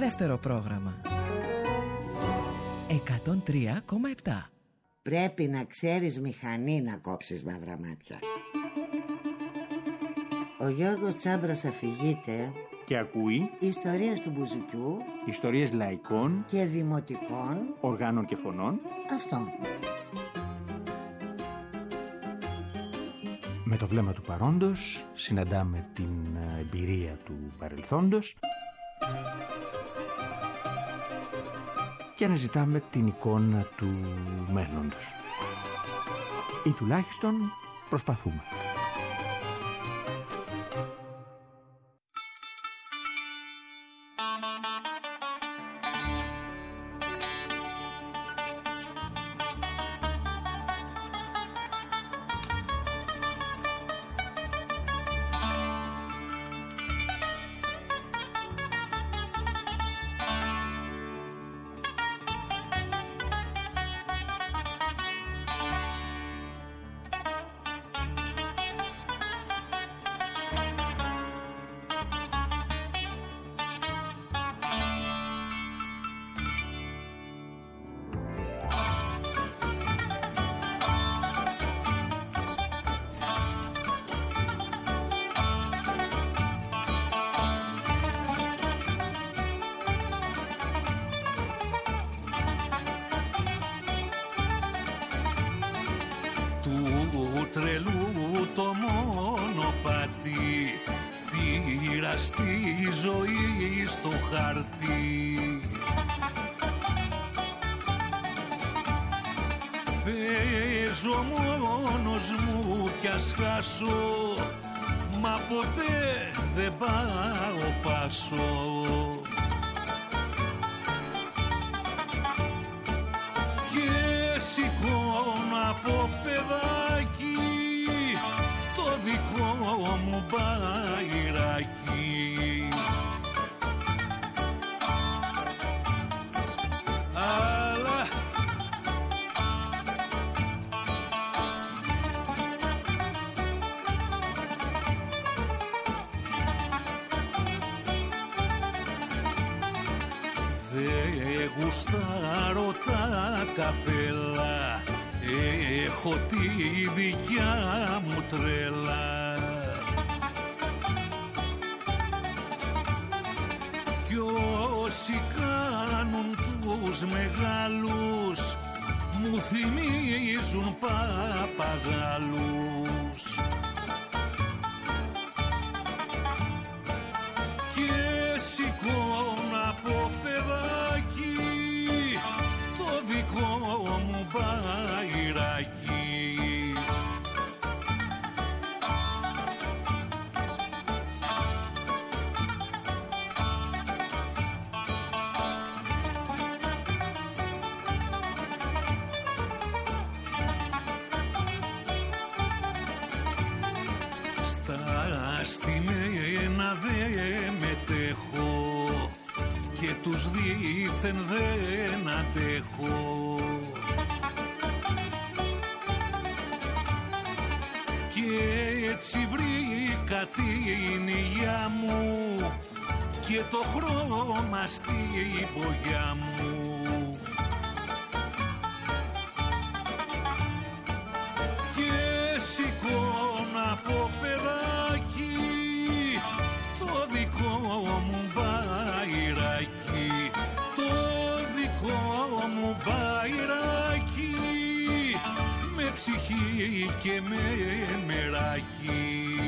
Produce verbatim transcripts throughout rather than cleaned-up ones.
Δεύτερο πρόγραμμα. εκατόν τρία κόμμα επτά. Πρέπει να ξέρεις μηχανή να κόψεις μαύρα μάτια. Ο Γιώργος Τσάμπρας αφηγείται και ακούει ιστορίες του μπουζουκιού, ιστορίες λαϊκών και δημοτικών οργάνων και φωνών. Αυτό. Με το βλέμμα του παρόντος συναντάμε την εμπειρία του παρελθόντος και αναζητάμε την εικόνα του μέλλοντος. Ή τουλάχιστον προσπαθούμε. Τρελού το μονοπάτι πήρα στη ζωή στο χαρτί. Παίζω μόνος μου κι ας χάσω, μα ποτέ δεν πάω πάσο. Και σηκώνω από παιδάκι το δικό μου μπαϊράκι. Αλλά δε γουστάρω τα καπέλα, έχω τη δικιά μου τρέλα. Κι όσοι κάνουν τους μεγάλους μου θυμίζουν παπαγάλους. Και σηκώνω από παιδάκι το δικό μου μπαϊράκι. Στα στημένα δε μετέχω και τους δίθεν δεν αντέχω. Και έτσι βρήκα την υγειά μου και το χρώμα στην πογιά μου. Και σηκώνω από παιδάκι το δικό μου μπαϊράκι, το δικό μου μπαϊράκι, με ψυχή και με μεράκι.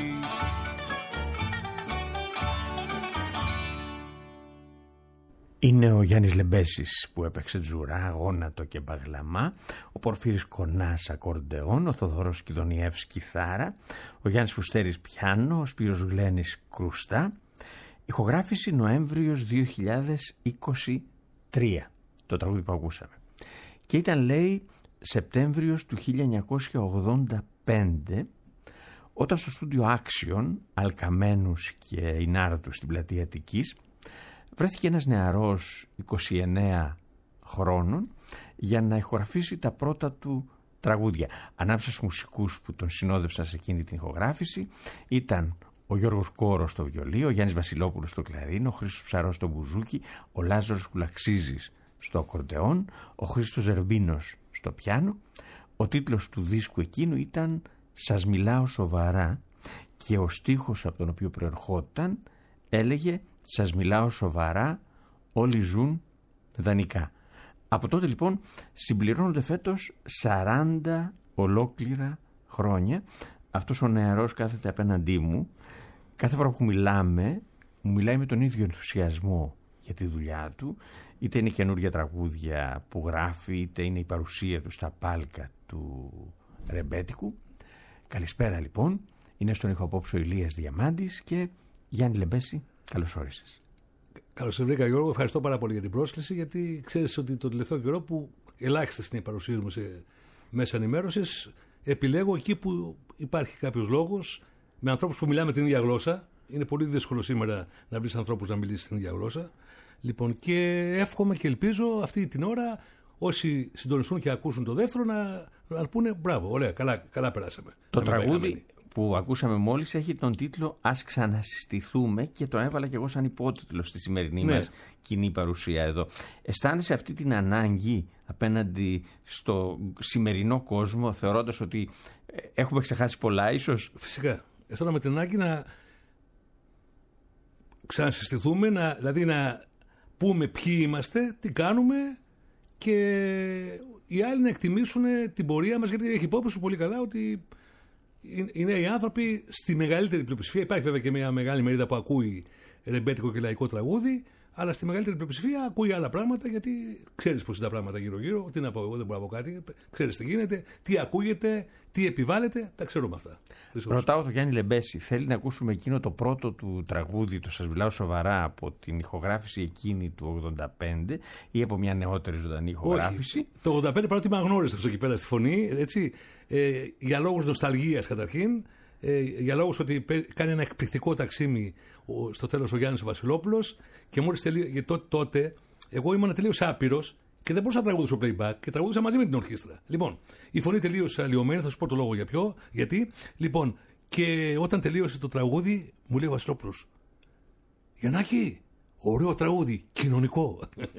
Είναι ο Γιάννης Λεμπέσης που έπαιξε τζουρά, γόνατο και μπαγλαμά, ο Πορφύρης Κονάς ακορντεόν, ο Θοδωρός Κιδωνιεύς κιθάρα, ο Γιάννης Φουστέρης πιάνο, ο Σπύρος Γλένης κρουστά. Ηχογράφηση Νοέμβριος δύο χιλιάδες είκοσι τρία, το τραγούδι που ακούσαμε. Και ήταν, λέει, Σεπτέμβριος του χίλια εννιακόσια ογδόντα πέντε, όταν στο στούντιο Action, Αλκαμένους και Ινάρτου στην πλατεία Αττικής, βρέθηκε ένας νεαρός είκοσι εννέα χρόνων για να ηχογραφήσει τα πρώτα του τραγούδια. Ανάμεσα στους μουσικούς που τον συνόδευσαν σε εκείνη την ηχογράφηση ήταν ο Ο Γιώργος Κόρος στο βιολί, ο Γιάννης Βασιλόπουλος στο κλαρίνο, ο Χρήστος Ψαρός στο μπουζούκι, ο Λάζαρος Κουλαξίζης στο ακορντεόν, ο Χρήστος Ζερμπίνος στο πιάνο. Ο τίτλος του δίσκου εκείνου ήταν «Σας μιλάω σοβαρά» και ο στίχος από τον οποίο προερχόταν έλεγε «Σας μιλάω σοβαρά, όλοι ζουν δανεικά». Από τότε λοιπόν συμπληρώνονται φέτος σαράντα ολόκληρα χρόνια. Αυτός ο νεαρός κάθεται απέναντί μου. Κάθε φορά που μιλάμε, μου μιλάει με τον ίδιο ενθουσιασμό για τη δουλειά του. Είτε είναι καινούργια τραγούδια που γράφει, είτε είναι η παρουσία του στα πάλκα του ρεμπέτικου. Καλησπέρα λοιπόν. Είναι στον ήχο απόψε ο Ηλίας Διαμάντης και Γιάννη Λεμπέση, καλώς όρισες. Καλώς σε βρήκα, Γιώργο. Ευχαριστώ πάρα πολύ για την πρόσκληση, γιατί ξέρεις ότι τον τελευταίο καιρό που ελάχιστες είναι οι παρουσίες μου σε μέσα ενημέρωσης, επιλέγω εκεί που υπάρχει κάποιος λόγος, με ανθρώπους που μιλάμε την ίδια γλώσσα. Είναι πολύ δύσκολο σήμερα να βρεις ανθρώπους να μιλήσεις την ίδια γλώσσα. Λοιπόν, και εύχομαι και ελπίζω αυτή την ώρα όσοι συντονιστούν και ακούσουν το δεύτερο να, να πούνε μπράβο, ωραία, καλά, καλά περάσαμε. Το τραγούδι που ακούσαμε μόλις έχει τον τίτλο «Ας ξανασυστηθούμε» και τον έβαλα και εγώ σαν υπότιτλο στη σημερινή ναι. μας κοινή παρουσία εδώ. Αισθάνεσαι αυτή την ανάγκη απέναντι στο σημερινό κόσμο, θεωρώντας ότι έχουμε ξεχάσει πολλά ίσως? Φυσικά. Αισθάνομαι την ανάγκη να ξανασυστηθούμε, να, δηλαδή να πούμε ποιοι είμαστε, τι κάνουμε και οι άλλοι να εκτιμήσουν την πορεία μας, γιατί έχει υπόψη σου πολύ καλά ότι είναι οι άνθρωποι στη μεγαλύτερη πλειοψηφία. Υπάρχει βέβαια και μια μεγάλη μερίδα που ακούει ρεμπέτικο και λαϊκό τραγούδι, αλλά στη μεγαλύτερη πλειοψηφία ακούει άλλα πράγματα, γιατί ξέρεις πώς είναι τα πράγματα γύρω-γύρω. Τι να πω εγώ, δεν μπορώ να πω κάτι. Ξέρεις τι γίνεται, τι ακούγεται, τι επιβάλλεται, τα ξέρουμε αυτά. Ρωτάω τον Γιάννη Λεμπέση, θέλει να ακούσουμε εκείνο το πρώτο του τραγούδι, το «Σας μιλάω σοβαρά», από την ηχογράφηση εκείνη του ογδόντα πέντε ή από μια νεότερη ζωντανή ηχογράφηση? Όχι. Το ογδόντα πέντε πράγματι με αγνώρισε αυτό εκεί πέρα στη φωνή, έτσι, ε, για λόγους νοσταλγίας καταρχήν, ε, για λόγους ότι κάνει ένα εκπληκτικό ταξίμι στο τέλος ο Γιάννης ο Βασιλόπουλος, και μόλις τελείωσε, τότε εγώ ήμουν τελείως άπειρος και δεν μπορούσα να τραγουδήσω playback και τραγουδούσα μαζί με την ορχήστρα. Λοιπόν, η φωνή τελείωσε αλλοιωμένη, θα σου πω το λόγο για ποιο, γιατί. Λοιπόν, και όταν τελείωσε το τραγούδι, μου λέει ο Βασιλόπουλος, Γιαννάκη, ωραίο τραγούδι, κοινωνικό.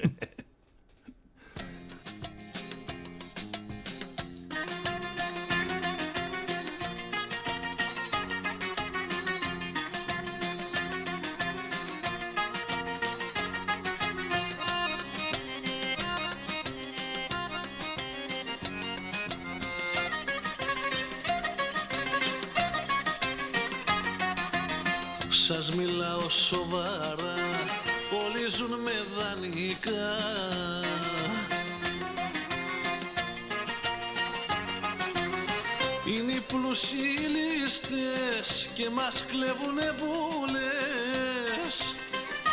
Σας μιλάω σοβαρά, όλοι ζουν με δανεικά. Είναι οι πλούσιοι ληστές και μας κλέβουνε βούλες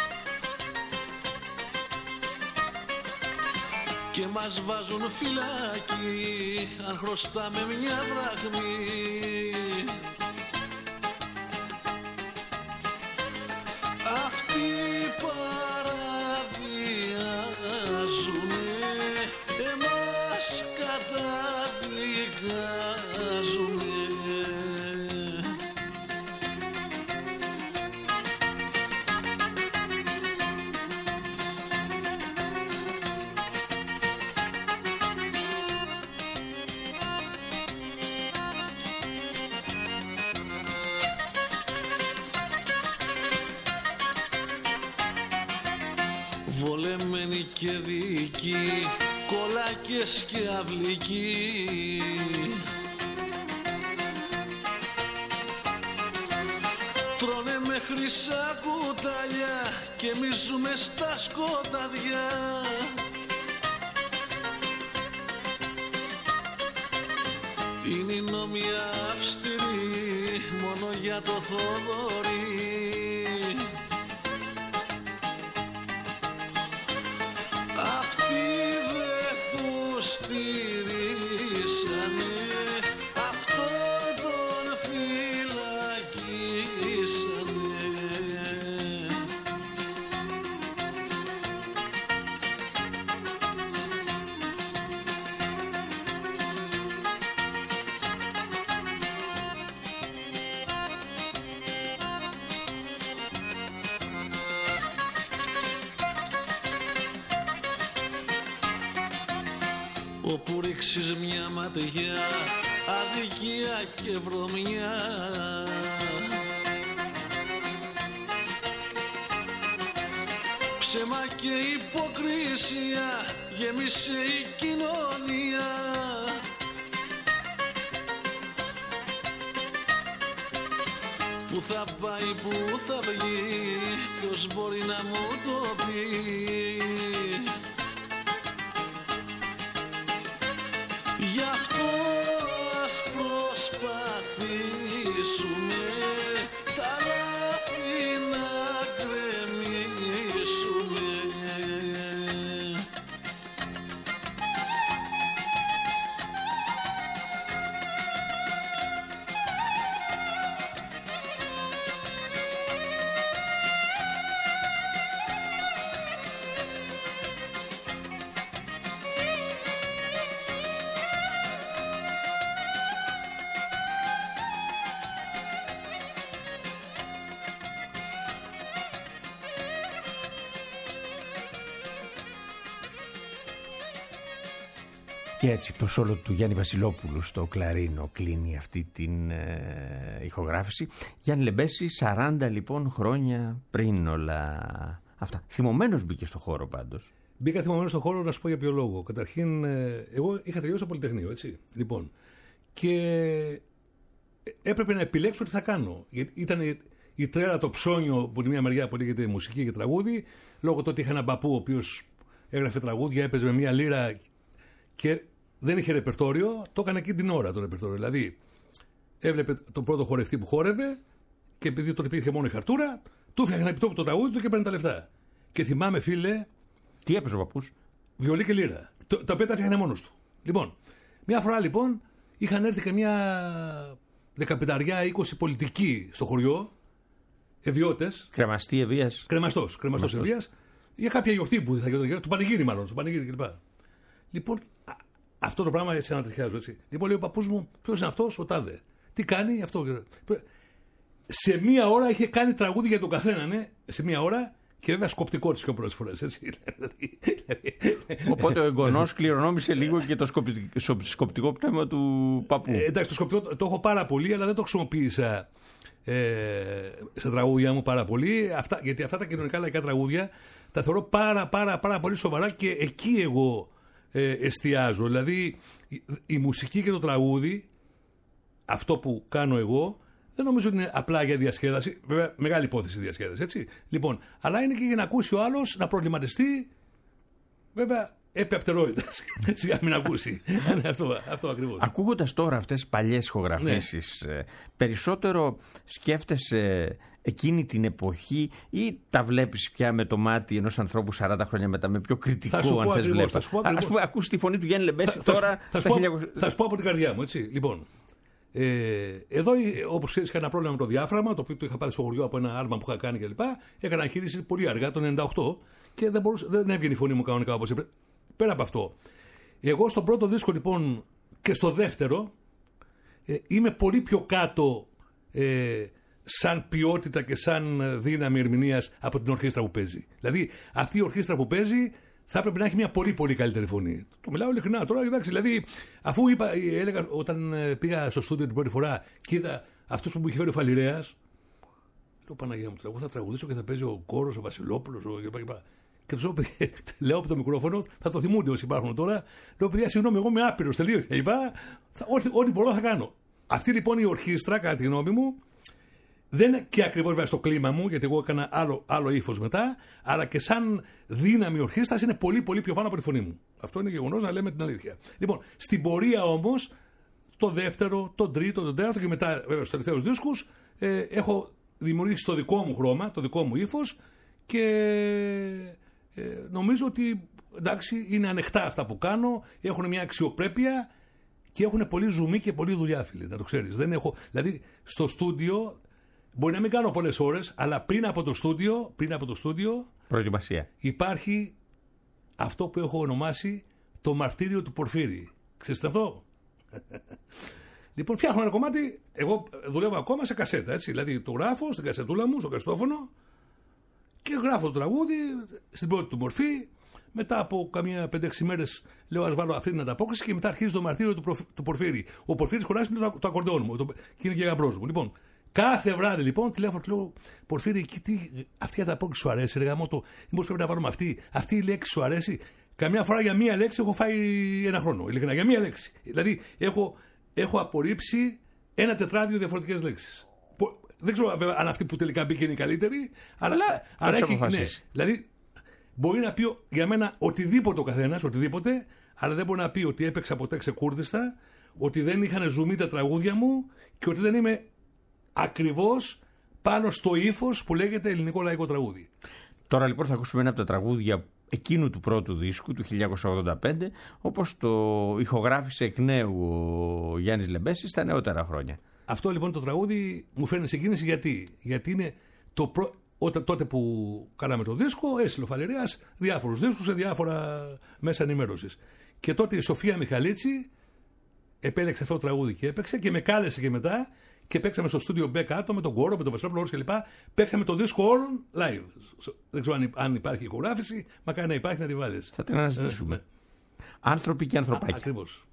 και μας βάζουν φυλάκι αν χρωστάμε μια δραχμή. Αυτοί παραβιάζουνε, εμάς καταδικάζουνε. Βολεμένοι και δίκοι, κολάκες και αυλικοί, τρώνε με χρυσά κουτάλια και εμείς ζούμε στα σκοτάδια. Είναι η νόμοι αυστηροί μόνο για το Θοδωρή. Στηρίσανε, αυτόν τον φυλακίσανε. όπου ρίξεις μια ματιά, αδικία και βρωμιά. Ψέμα και υποκρισία γέμισε η κοινωνία. Πού θα πάει, πού θα βγει, ποιος μπορεί να μου το πει. Γι' αυτό ας προσπαθήσουμε τα λάθη να γκρεμίσουμε. Και έτσι το σόλο του Γιάννη Βασιλόπουλου στο κλαρίνο κλείνει αυτή την ε, ηχογράφηση. Γιάννη Λεμπέση, σαράντα λοιπόν χρόνια πριν όλα αυτά. Θυμωμένος μπήκε στο χώρο πάντως. Μπήκα θυμωμένος στο χώρο να σου πω για ποιο λόγο. Καταρχήν, ε, εγώ είχα τελειώσει το Πολυτεχνείο, έτσι. Λοιπόν, και έπρεπε να επιλέξω τι θα κάνω. Ήταν η, η τρέλα, το ψώνιο που είναι μια μεριά που λέγεται μουσική και τραγούδι. Λόγω του ότι είχα έναν παππού ο οποίος έγραφε τραγούδια, έπαιζε με μια λύρα και δεν είχε ρεπερτόριο, το έκανε εκείνη την ώρα το ρεπερτόριο. Δηλαδή, έβλεπε τον πρώτο χορευτή που χόρευε και επειδή τότε υπήρχε μόνο η χαρτούρα, του έφτιαχνε επιτόπου το τραγούδι του και παίρνει τα λεφτά. Και θυμάμαι, φίλε. Τι έπαιζε ο παππούς? Βιολί και λύρα. Το, τα οποία τα έφτιαχνε μόνος του. Λοιπόν, μια φορά λοιπόν είχαν έρθει και μια δεκαπενταριά είκοσι πολιτικοί στο χωριό, ευιώτες. Κρεμαστή ευείας. Κρεμαστός, κρεμαστός ευείας. Για κάποια γιορτή που θα γινόταν, του πανηγύρι μάλλον, του πανηγύρι κλπ. Λοιπόν, αυτό το πράγμα έτσι ανατριχιάζω, έτσι. Λοιπόν, λέει ο παππούς μου, ποιος είναι αυτός, ο τάδε. Τι κάνει αυτό. Σε μία ώρα είχε κάνει τραγούδι για τον καθένα, ναι. Σε μία ώρα και βέβαια σκοπτικό της και πολλές φορές, έτσι. Οπότε ο εγγονός κληρονόμησε λίγο και το σκοπτικό πνεύμα του παππού. Ε, εντάξει, το σκοπτικό το έχω πάρα πολύ, αλλά δεν το χρησιμοποίησα ε, στα τραγούδια μου πάρα πολύ. Αυτά, γιατί αυτά τα κοινωνικά λαϊκά τραγούδια τα θεωρώ πάρα, πάρα, πάρα πολύ σοβαρά και εκεί εγώ Ε, εστιάζω. Δηλαδή η, η μουσική και το τραγούδι, αυτό που κάνω εγώ, δεν νομίζω ότι είναι απλά για διασκέδαση. Βέβαια, μεγάλη υπόθεση διασκέδαση, έτσι. Λοιπόν, αλλά είναι και για να ακούσει ο άλλος, να προβληματιστεί. Βέβαια, επί απτερόητας. Σιγά μην ακούσει. αυτό, αυτό ακριβώς. Ακούγοντας τώρα αυτές τις παλιές ηχογραφήσεις, ναι, περισσότερο σκέφτεσαι εκείνη την εποχή ή τα βλέπεις πια με το μάτι ενός ανθρώπου σαράντα χρόνια μετά με πιο κριτικό, αν θες βλέπεις? Ας πούμε, ακούς τη φωνή του Γιάννη Λεμπέση θα, τώρα. Θα, θα, χιλιακόσια... θα σου πω από την καρδιά μου, έτσι. Λοιπόν, ε, εδώ, όπως ξέρεις, είχα ένα πρόβλημα με το διάφραγμα, το οποίο το είχα πάρει στο χωριό από ένα άλμα που είχα κάνει κλπ. Έκανα εγχείρηση πολύ αργά, το ενενήντα οκτώ, και δεν, μπορούσα, δεν έβγαινε η φωνή μου κανονικά όπως έπρεπε. Πέρα από αυτό, εγώ στον πρώτο δίσκο λοιπόν και στο δεύτερο ε, είμαι πολύ πιο κάτω ε, σαν ποιότητα και σαν δύναμη ερμηνείας από την ορχήστρα που παίζει. Δηλαδή αυτή η ορχήστρα που παίζει θα έπρεπε να έχει μια πολύ πολύ καλύτερη φωνή. Το μιλάω ειλικρινά τώρα, εντάξει, δηλαδή αφού είπα, έλεγα όταν πήγα στο στούντιο την πρώτη φορά και είδα αυτός που μου είχε φέρει ο Φαλιρέας, λέω Παναγία μου, εγώ θα τραγουδήσω και θα παίζει ο Κόρος, ο Βασιλόπουλος, ο κλπ. Και του λέω από το μικρόφωνο, θα το θυμούνται όσοι υπάρχουν τώρα. Λέω, παιδιά, συγγνώμη, εγώ είμαι άπειρος τελείως. Είπα, ό,τι, ό,τι μπορώ θα κάνω. Αυτή λοιπόν η ορχήστρα, κατά τη γνώμη μου, δεν είναι και ακριβώς βέβαια στο κλίμα μου, γιατί εγώ έκανα άλλο, άλλο ύφος μετά, αλλά και σαν δύναμη ορχήστρα είναι πολύ, πολύ πιο πάνω από τη φωνή μου. Αυτό είναι γεγονός, να λέμε την αλήθεια. Λοιπόν, στην πορεία όμως, το δεύτερο, το τρίτο, το τέταρτο και μετά, βέβαια, στους τελευταίους δίσκους, ε, έχω δημιουργήσει το δικό μου χρώμα, το δικό μου ύφος και. Ε, νομίζω ότι εντάξει, είναι ανοιχτά αυτά που κάνω, έχουν μια αξιοπρέπεια και έχουν πολύ ζουμί και πολύ δουλειά, φίλε, να το ξέρεις. Δεν έχω, δηλαδή στο στούντιο μπορεί να μην κάνω πολλές ώρες, αλλά πριν από το στούντιο, πριν από το στούντιο προετοιμασία. Υπάρχει αυτό που έχω ονομάσει το μαρτύριο του Πορφύρη. Ξέρετε αυτό? Λοιπόν, φτιάχνω ένα κομμάτι, εγώ δουλεύω ακόμα σε κασέτα, έτσι, δηλαδή το γράφω στην κασετούλα μου, στο καστόφωνο, και γράφω το τραγούδι στην πρώτη του μορφή, Μετά από καμία πέντε έξι μέρες λέω ας βάλω αυτή την ανταπόκριση και μετά αρχίζει το μαρτύριο του, προφ, του Πορφύρη. Ο Πορφύρης Κονάς είναι το, το ακορντεόν μου το, και είναι και γαμπρός μου. Λοιπόν, κάθε βράδυ λοιπόν τηλέφωνο του λέω Πορφύρη, τι, αυτή η ανταπόκριση σου αρέσει, ρε γαμώτο, μήπως πρέπει να βάλουμε αυτή, αυτή η λέξη σου αρέσει. Καμιά φορά για μία λέξη έχω φάει ένα χρόνο. Ειλικρινά, για μία λέξη. Δηλαδή έχω, έχω απορρίψει ένα τετράδιο διαφορετικές λέξεις. Δεν ξέρω βέβαια αν αυτή που τελικά μπήκε είναι η καλύτερη, αλλά, αλλά έχει. Ναι, δηλαδή μπορεί να πει για μένα οτιδήποτε ο καθένας, οτιδήποτε, αλλά δεν μπορεί να πει ότι έπαιξα ποτέ ξεκούρδιστα, ότι δεν είχαν ζουμί τα τραγούδια μου και ότι δεν είμαι ακριβώς πάνω στο ύφος που λέγεται ελληνικό λαϊκό τραγούδι. Τώρα λοιπόν θα ακούσουμε ένα από τα τραγούδια εκείνου του πρώτου δίσκου του χίλια εννιακόσια ογδόντα πέντε, όπως το ηχογράφησε εκ νέου ο Γιάννης Λεμπέσης στα νεότερα χρόνια. Αυτό λοιπόν το τραγούδι μου φέρνει συγκίνηση γιατί, γιατί είναι το προ... Όταν, τότε που κάναμε το δίσκο, έστειλε ο Φαλερίας διάφορους δίσκους σε διάφορα μέσα ενημέρωσης. Και τότε η Σοφία Μιχαλίτση επέλεξε αυτό το τραγούδι και έπαιξε και με κάλεσε και μετά και παίξαμε στο στούντιο Μπέ κάτω με τον Κόρο, με τον Βασιλόπουλο κλπ. Παίξαμε το δίσκο όλων live. Δεν ξέρω αν υπάρχει ηχογράφηση, μακάρι να υπάρχει να τη βάλεις. Θα την αναζητήσουμε. Ε, Άνθρωποι και ανθρωπάκια. Ακριβώς.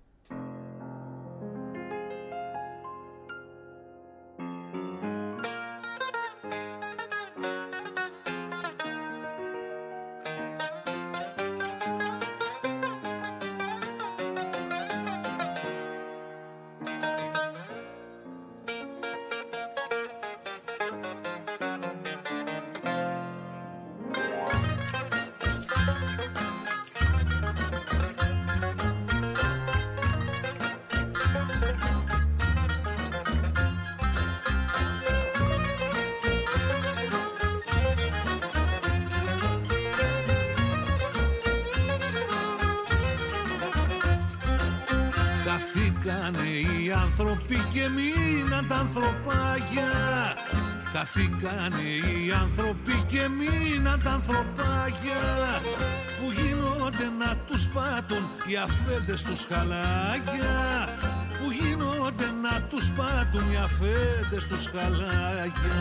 Χαθήκανε οι άνθρωποι και μείναν τα ανθρωπάκια. Χαθήκανε οι άνθρωποι και μείναν τα ανθρωπάκια. Που γίνονται να τους πάτουν οι αφέντες τους χαλάκια. Που γίνονται να τους πάτουν οι αφέντες τους χαλάκια.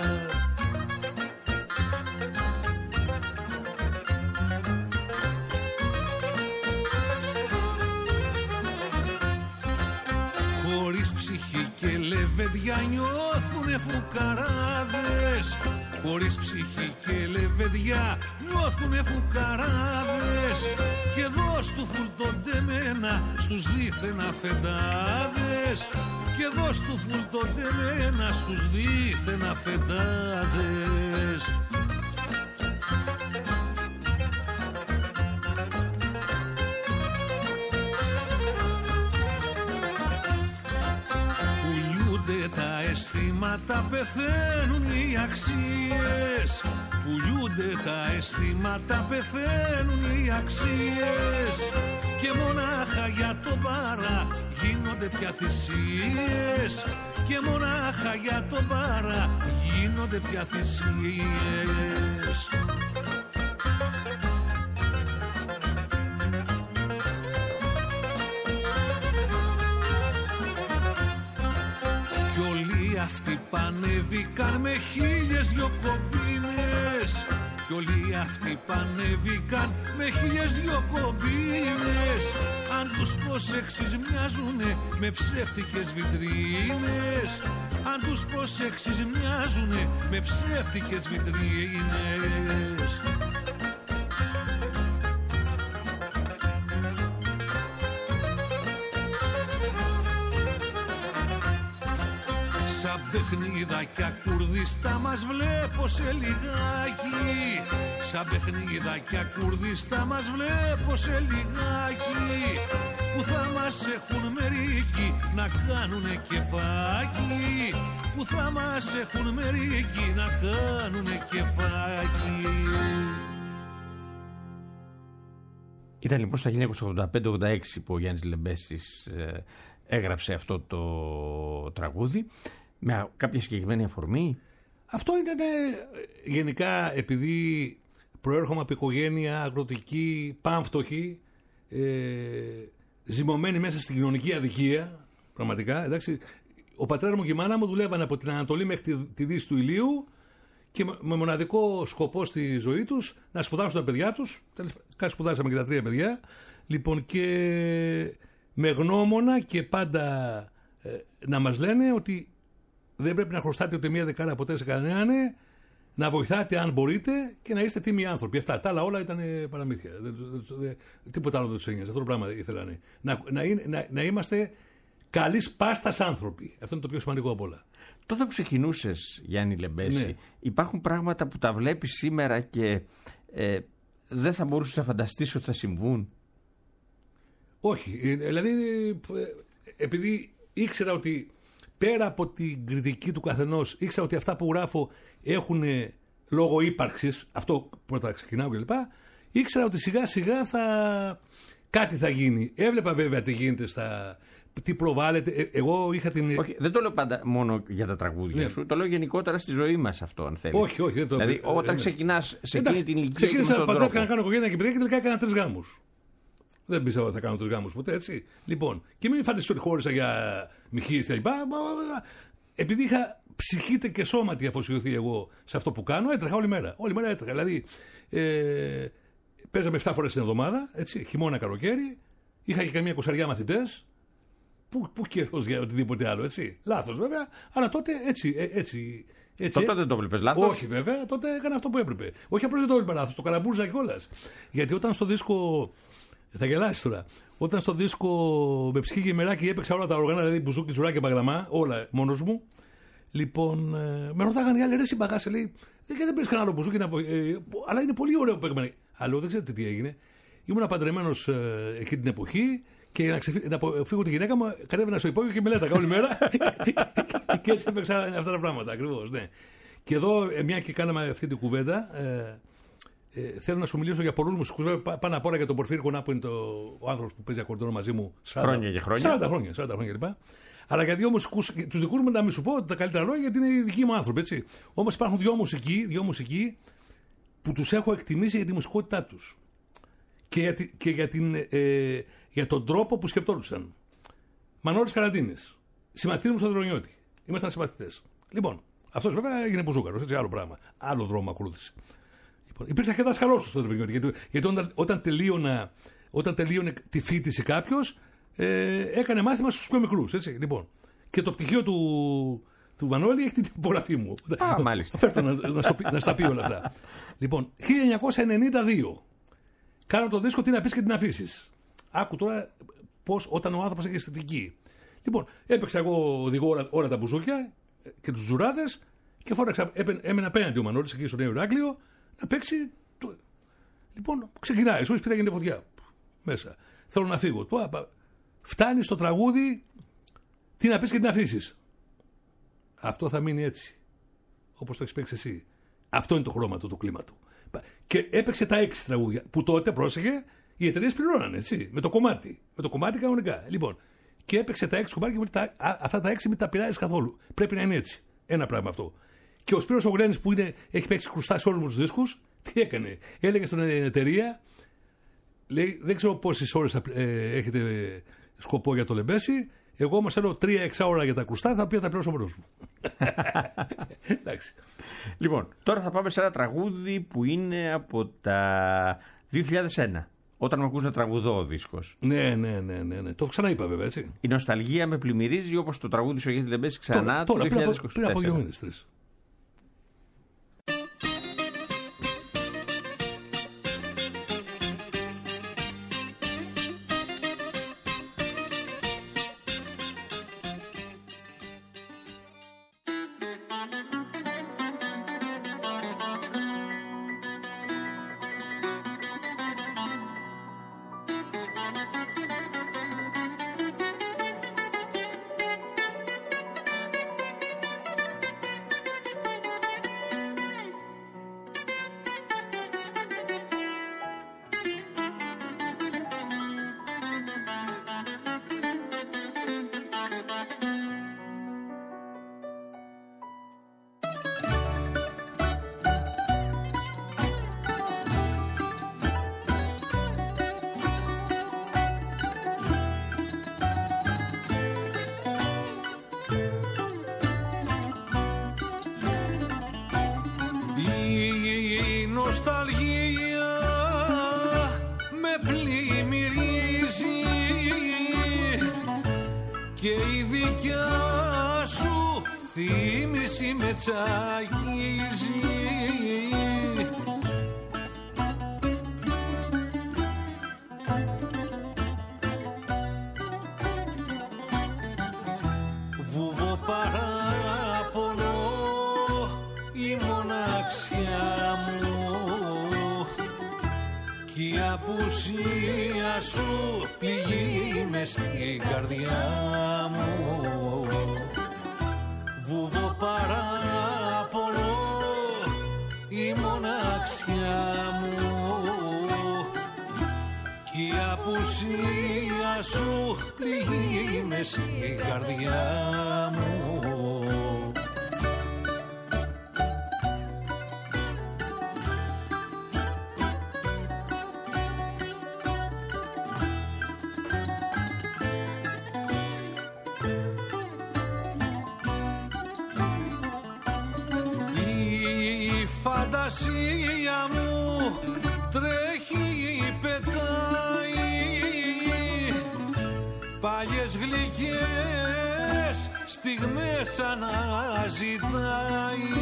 Χωρίς ψυχή και λεβεδιά νιώθουνε φουκαράδες. Χωρίς ψυχή και λεβεδιά νιώθουνε φουκαράδες. Και δώσ' του φουλτοντεμένα στους δίθεν αφεντάδες. Και δώσ' του φουλτοντεμένα στους δίθεν αφεντάδες. Τα αισθήματα πεθαίνουν οι αξίες. Πουλιούνται τα αισθήματα πεθαίνουν οι αξίες. Και μονάχα για το μπάρα γίνονται πια θυσίες. Και μονάχα για το μπάρα γίνονται πια θυσίες. Αυτοί πανέβηκαν με χίλιες δυο κομπίνες. Κι όλοι αυτοί πανέβηκαν με χίλιες δυο κομπίνες. Αν τους προσέξεις μοιάζουνε με ψεύτικες βιτρίνες. Αν τους προσέξεις μοιάζουνε με ψεύτικες βιτρίνες. Σαν παιχνίδακια κουρδιστά μας βλέπω σε λιγάκι. Σαν παιχνίδακια κουρδιστά μας βλέπω σε λιγάκι. Που θα μας έχουν μερίκι να κάνουνε κεφάκι. Που θα μας έχουν μερίκι να κάνουνε κεφάκι. Ήταν λοιπόν στα χίλια εννιακόσια ογδόντα πέντε ογδόντα έξι που ο Γιάννης Λεμπέσης ε, έγραψε αυτό το τραγούδι. Με κάποια συγκεκριμένη αφορμή. Αυτό ήταν γενικά επειδή προέρχομαι από οικογένεια αγροτική, πανφτωχή, ε, ζυμωμένη μέσα στην κοινωνική αδικία, πραγματικά. Εντάξει, ο πατέρας μου και η μάνα μου δουλεύανε από την Ανατολή μέχρι τη, τη Δύση του ηλίου και με μοναδικό σκοπό στη ζωή τους να σπουδάσουν τα παιδιά τους. Κάτι σπουδάσαμε και τα τρία παιδιά. Λοιπόν, και με γνώμονα και πάντα ε, να μας λένε ότι δεν πρέπει να χρωστάτε ούτε μία δεκάρα ποτέ σε κανέναν, να βοηθάτε αν μπορείτε και να είστε τίμιοι άνθρωποι. Αυτά τα άλλα όλα ήταν παραμύθια. Δεν, δεν, δεν, τίποτα άλλο δεν τους ένοιαζε. Αυτό το πράγμα ήθελαν. Να, να, να, να είμαστε καλής πάστας άνθρωποι. Αυτό είναι το πιο σημαντικό από όλα. Τότε που ξεκινούσες, Γιάννη Λεμπέση, ναι. υπάρχουν πράγματα που τα βλέπεις σήμερα και ε, δεν θα μπορούσες να φανταστείς ότι θα συμβούν? Όχι. Δηλαδή, επειδή ήξερα ότι πέρα από την κριτική του καθενός, ήξερα ότι αυτά που γράφω έχουν λόγο ύπαρξης, αυτό πρώτα ξεκινάω κλπ. Ήξερα ότι σιγά σιγά θα... κάτι θα γίνει. Έβλεπα βέβαια τι γίνεται στα... τι προβάλλεται. Ε, εγώ είχα την... Όχι, δεν το λέω πάντα μόνο για τα τραγούδια ναι. σου, το λέω γενικότερα στη ζωή μας αυτό, αν θέλεις. Όχι, όχι. Δεν το... Δηλαδή, όταν ε, ξεκινάς σε εντάξει, εκείνη την ηλικία. Ξεκίνησα, παντρεύτηκα να κάνω οικογένεια και παιδιά και τελικά έκανα τρεις γάμους. Δεν πίστευα ότι θα κάνω τρεις γάμους ποτέ, έτσι. Λοιπόν, και μην φανταστείς ότι χώρισα για μοιχείες κλπ. Επειδή είχα ψυχήτε και σώματι αφοσιωθεί εγώ σε αυτό που κάνω, έτρεχα όλη μέρα. Όλη μέρα έτρεχα. Δηλαδή, ε, παίζαμε εφτά φορές την εβδομάδα, έτσι, χειμώνα, καλοκαίρι. Είχα και καμία εικοσαριά μαθητές. Πού, πού καιρός για οτιδήποτε άλλο, έτσι. Λάθος βέβαια, αλλά τότε έτσι. έτσι Έτσι, τότε δεν το βλέπεις λάθος. Όχι, βέβαια, τότε έκανα αυτό που έπρεπε. Όχι απλώς δεν το έβλεπα λάθος, το καλαμπούρζα κιόλας. Γιατί όταν στο δίσκο. Θα γελάσεις τώρα. Όταν στο δίσκο με ψυχή και μεράκι έπαιξα όλα τα όργανα, δηλαδή μπουζούκι, τσουράκι και παγλαμά, όλα μόνος μου. Λοιπόν, ε, με ρωτάγανε οι άλλοι, ρε συμπαγάσε, λέει, δεν, δεν παίρνεις κανένα άλλο μπουζούκι, να, ε, αλλά είναι πολύ ωραίο που παίρνει. Αλλά δεν ξέρετε τι έγινε. Ήμουν παντρεμένος ε, εκείνη την εποχή και να, ξεφύ, να φύγω τη γυναίκα μου, κατέβαινα στο υπόγειο και μελέταγα όλη μέρα. Και έτσι έπαιξα αυτά τα πράγματα ακριβώς. Ναι. Και εδώ, ε, μια και κάναμε αυτή την κουβέντα. Ε, Ε, θέλω να σου μιλήσω για πολλούς μουσικούς. Πάνω απ' όλα για τον Πορφύρη Κονά που είναι το, ο άνθρωπος που παίζει ακορντεόν μαζί μου σαράντα χρόνια και χρόνια. σαράντα χρόνια, σαράντα χρόνια κλπ. Αλλά για δύο μουσικούς, τους δικούς μου να μην σου πω τα καλύτερα λόγια γιατί είναι οι δικοί μου άνθρωποι. Έτσι. Όμως υπάρχουν δύο μουσικοί, δύο μουσικοί που τους έχω εκτιμήσει για τη μουσικότητά τους και για, τη, και για, την, ε, για τον τρόπο που σκεπτόντουσαν. Μανώλης Καραντίνης, συμμαθητής μου στο Δρονιώτη. Ήμασταν συμμαθητές. Λοιπόν, αυτός βέβαια έγινε μπουζούκαρος, έτσι άλλο πράγμα. Άλλο δρόμο ακολούθησε. Υπήρξε και δάσκαλός στο Δρονιώτη. Γιατί, γιατί όταν, όταν, τελείωνα, όταν τελείωνε τη φοιτηση κάποιος, ε, έκανε μάθημα στους πιο μικρούς. Έτσι, λοιπόν. Και το πτυχίο του, του Μανώλη έχει την υπογραφή μου. Α, μάλιστα. Φέρτε να, να, στο, να στα πει όλα αυτά. Λοιπόν, χίλια εννιακόσια ενενήντα δύο. Κάνω το δίσκο τι να πεις και τι να αφήσεις. Άκου τώρα πώς όταν ο άνθρωπος έχει αισθητική. Λοιπόν, έπαιξα εγώ οδηγώ όλα, όλα τα μπουζούκια και τους ζουράδες και φόραξα, έμενα απέναντι ο Μανώλης εκεί στο Νέο Ηράκλειο να παίξει. Το... Λοιπόν, ξεκινάει. Σου πήρα γίνεται φωτιά. Μέσα. Θέλω να φύγω. Φτάνει στο τραγούδι τι να πεις και τι να αφήσεις. Αυτό θα μείνει έτσι. Όπως το έχεις παίξει εσύ. Αυτό είναι το χρώμα του, το κλίμα του. Και έπαιξε τα έξι τραγούδια. Που τότε, πρόσεχε, οι εταιρείες πληρώνανε, έτσι. Με το κομμάτι. Με το κομμάτι κανονικά. Λοιπόν, και έπαιξε τα έξι κομμάτια και τα, α, αυτά τα έξι μην τα πειράζει καθόλου. Πρέπει να είναι έτσι. Ένα πράγμα αυτό. Και ο Σπύρος ο Γλένης που είναι, έχει παίξει κρουστά σε όλους τους δίσκους, τι έκανε. Έλεγε στην εταιρεία, λέει, δεν ξέρω πόσες ώρες θα, ε, έχετε σκοπό για το Λεμπέση. Εγώ όμως θέλω τρία έξι ώρα για τα κρουστά, τα οποία τα πληρώσω μόνος μου. Εντάξει. Λοιπόν, τώρα θα πάμε σε ένα τραγούδι που είναι από τα δύο χιλιάδες ένα. Όταν με ακούς να τραγουδώ ο δίσκος. Ναι, ναι, ναι, ναι, ναι. Το ξαναείπα βέβαια, έτσι. Η νοσταλγία με πλημμυρίζει όπως το τραγούδι σου ο Γιάννη Λεμπέση ξανά τώρα, το τώρα, δύο χιλιάδες είκοσι τέσσερα. Πριν από δύο μήνες, τρεις. η νοσταλγία με πλημμυρίζει και η δικιά σου θύμηση με τσακίζει. Βουβό παράπονο η μοναξιά μου κι η απουσία σου πληγεί μες στην καρδιά μου. Βουβό παράπονο η μοναξιά μου κι η απουσία σου πληγεί μες στην καρδιά μου. Η φαντασία μου τρέχει, πετάει, παλιές γλυκές στιγμές αναζητάει.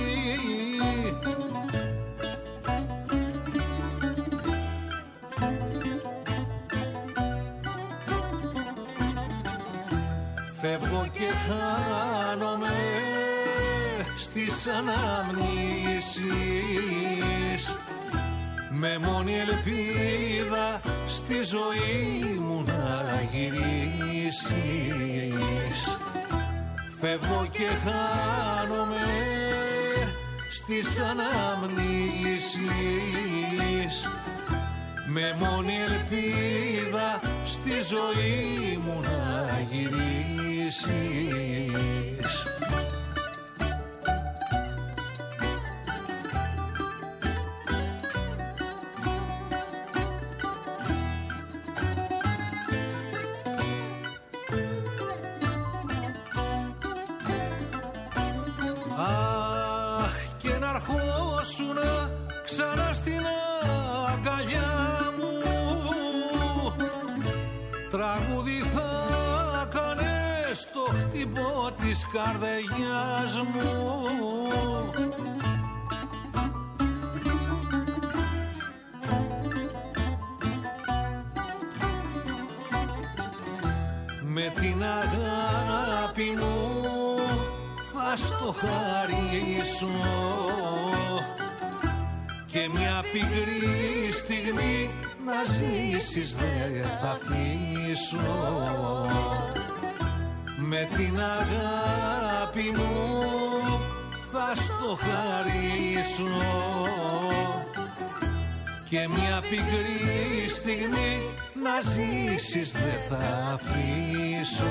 Φεύγω και χάνομαι στις αναμνήσεις, με μόνη ελπίδα στη ζωή μου να γυρίσεις. Φεύγω και χάνομαι στις αναμνήσεις, με μόνη ελπίδα στη ζωή μου να γυρίσεις. Αχ, και να αρχόσουνα ξανά στην αγκαλιά μου, τραγούδι θα κάνες το χτυπώ της καρδιάς μου. Με την αγάπη μου θα στο χαρίσω και μια πικρή στιγμή να ζήσεις δεν θα αφήσω. Με την αγάπη μου θα στο χαρίσω και μια πικρή στιγμή να ζήσεις δεν θα αφήσω.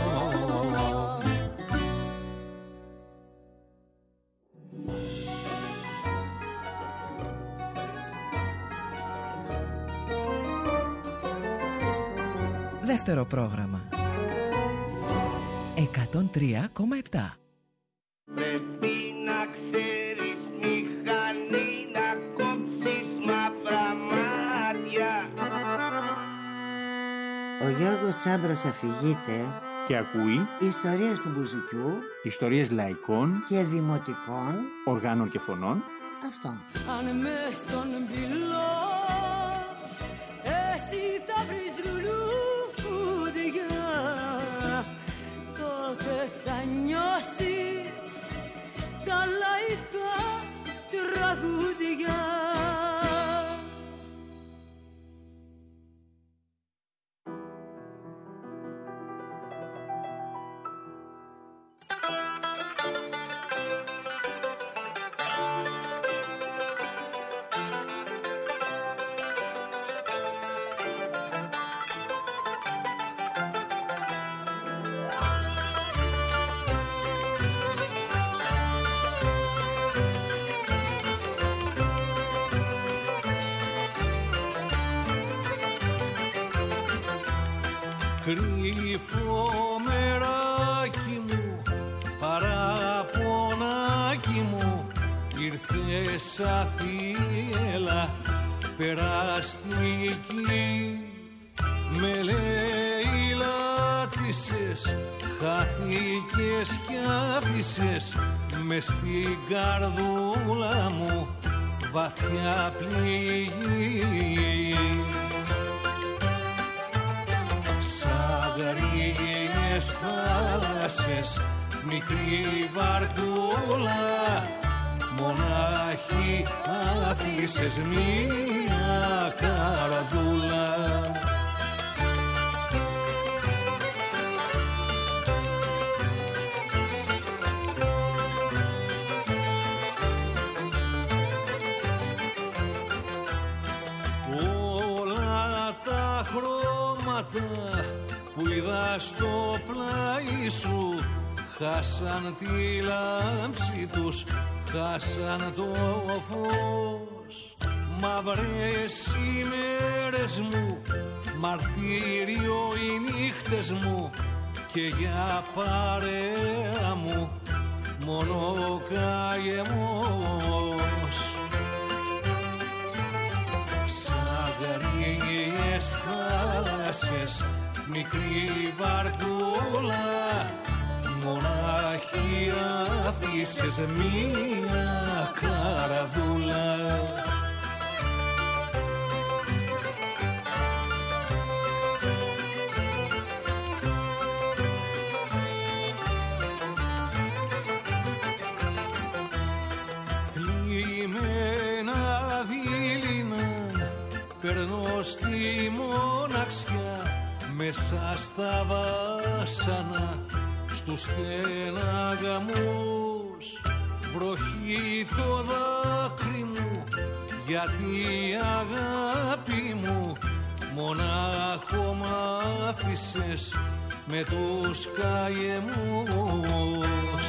Δεύτερο πρόγραμμα εκατόν τρία κόμμα επτά. Πρέπει να ξέρεις μηχανή να κόψεις μαύρα μάτια. Ο Γιώργος Τσάμπρος αφηγείται και ακούει ιστορίες του μπουζουκιού, ιστορίες λαϊκών και δημοτικών οργάνων και φωνών. Αυτό. Αν μες στον πυλό εσύ θα βρεις λουλούδια, τότε θα νιώσεις τα λαϊκά τραγούδια. Κρύφο μεράκι μου, παραπονάκι μου, ήρθε μέσα θύελα περαστική, με λέει λάτησες, χάθηκες κι άφησες μες στην καρδούλα μου βαθιά πληγή. Σαγαρίες θάλασσες, μικρή βαρκούλα, μονάχη άφησες μία καρδούλα. Όλα τα χρώματα που είδα στο πλάι σου χάσαν τη λάμψη τους, χάσαν το φως. Μαύρες ημέρες μου, μαρτύριο οι νύχτες μου, και για παρέα μου μόνο καημός. Σαγαρίες θάλασσες, μικρή βαρκούλα, μονάχη άφησες μία καρδούλα. Θλιμμένα δειλινά περνώ στη μοναξιά, μέσα στα βάσανα, στους στεναγμούς. Βροχή το δάκρυ μου, γιατί αγάπη μου μονάχο μ' άφησες με τους καημούς.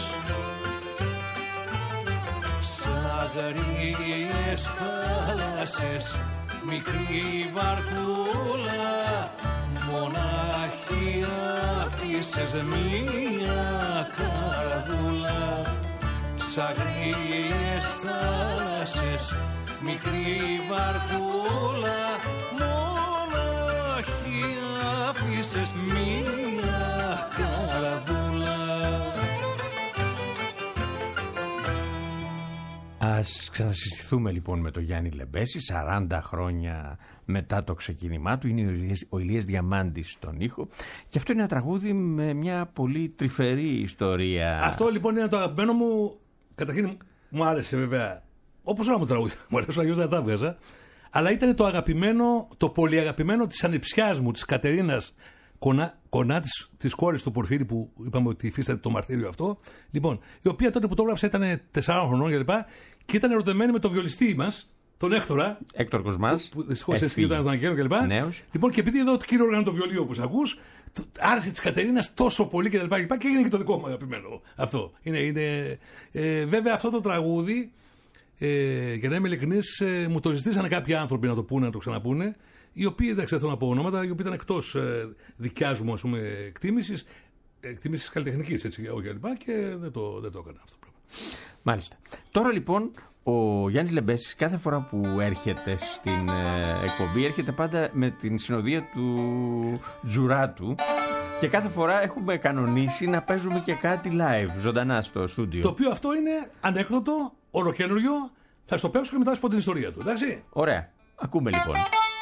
Σαγαρίες θάλασσες, μικρή βαρκούλα, μονάχη άφησες μία καρδούλα. Σαγαρίες θάλασσες, μικρή βαρκούλα, μονάχη άφησες μία καρδούλα. Ας ξανασυστηθούμε λοιπόν με τον Γιάννη Λεμπέση. Σαράντα χρόνια μετά το ξεκίνημά του είναι ο Ηλίας, ο Ηλίας Διαμάντης στον ήχο, και αυτό είναι ένα τραγούδι με μια πολύ τρυφερή ιστορία. Αυτό λοιπόν είναι το αγαπημένο μου. Καταρχήν μου άρεσε βέβαια, όπως όλα μου τραγούδια, μου αρέσουν αλλιώς δεν τα έβγαζα, αλλά ήταν το αγαπημένο, το πολύ αγαπημένο της ανιψιάς μου, της Κατερίνας Κονά, Κονά της, της κόρης του Πορφύρη, που είπαμε ότι υφίσταται το μαρτύριο αυτό. Λοιπόν, η οποία τότε που το έγραψε ήταν τεσσάρων χρονών κλπ. Και ήταν ερωτεμένη με τον βιολιστή μας, τον Έκτορα. Έκτορ Κοσμάς. Που δυστυχώς ήταν τον Αγγέλο κλπ. Λοιπόν, και επειδή εδώ το κύριο όργανο το βιολίο, όπως ακούς, άρεσε της Κατερίνας τόσο πολύ κλπ. Και, και έγινε και το δικό μου αγαπημένο. Αυτό. Είναι, είναι, ε, βέβαια αυτό το τραγούδι, ε, για να είμαι ειλικρινής, ε, μου το ζητήσανε κάποιοι άνθρωποι να το πούνε, να το ξαναπούνε. Οι οποίοι δεν ξέρω να πω ονόματα, οι οποίοι ήταν εκτός ε, δικιάς μου, ας πούμε, εκτίμησης, εκτίμησης καλλιτεχνικής, έτσι, όχι κλπ. Και δεν το, δεν το έκανα αυτό το πράγμα. Μάλιστα. Τώρα λοιπόν ο Γιάννης Λεμπέσης κάθε φορά που έρχεται στην ε, εκπομπή έρχεται πάντα με την συνοδεία του Τζουράτου, και κάθε φορά έχουμε κανονίσει να παίζουμε και κάτι live, ζωντανά στο στούντιο. Το οποίο αυτό είναι ανέκδοτο, ολοκένουργιο, θα στο παίξω και μετά σου πω την ιστορία του, εντάξει. Ωραία. Ακούμε λοιπόν.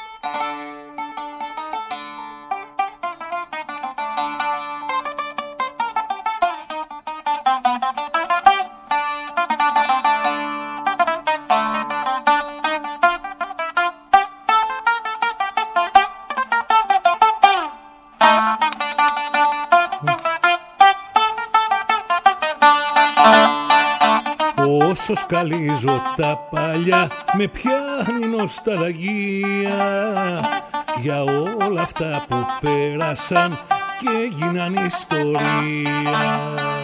Όσο σκαλίζω τα παλιά με πιάνει νοσταλγία για όλα αυτά που πέρασαν και έγιναν ιστορία.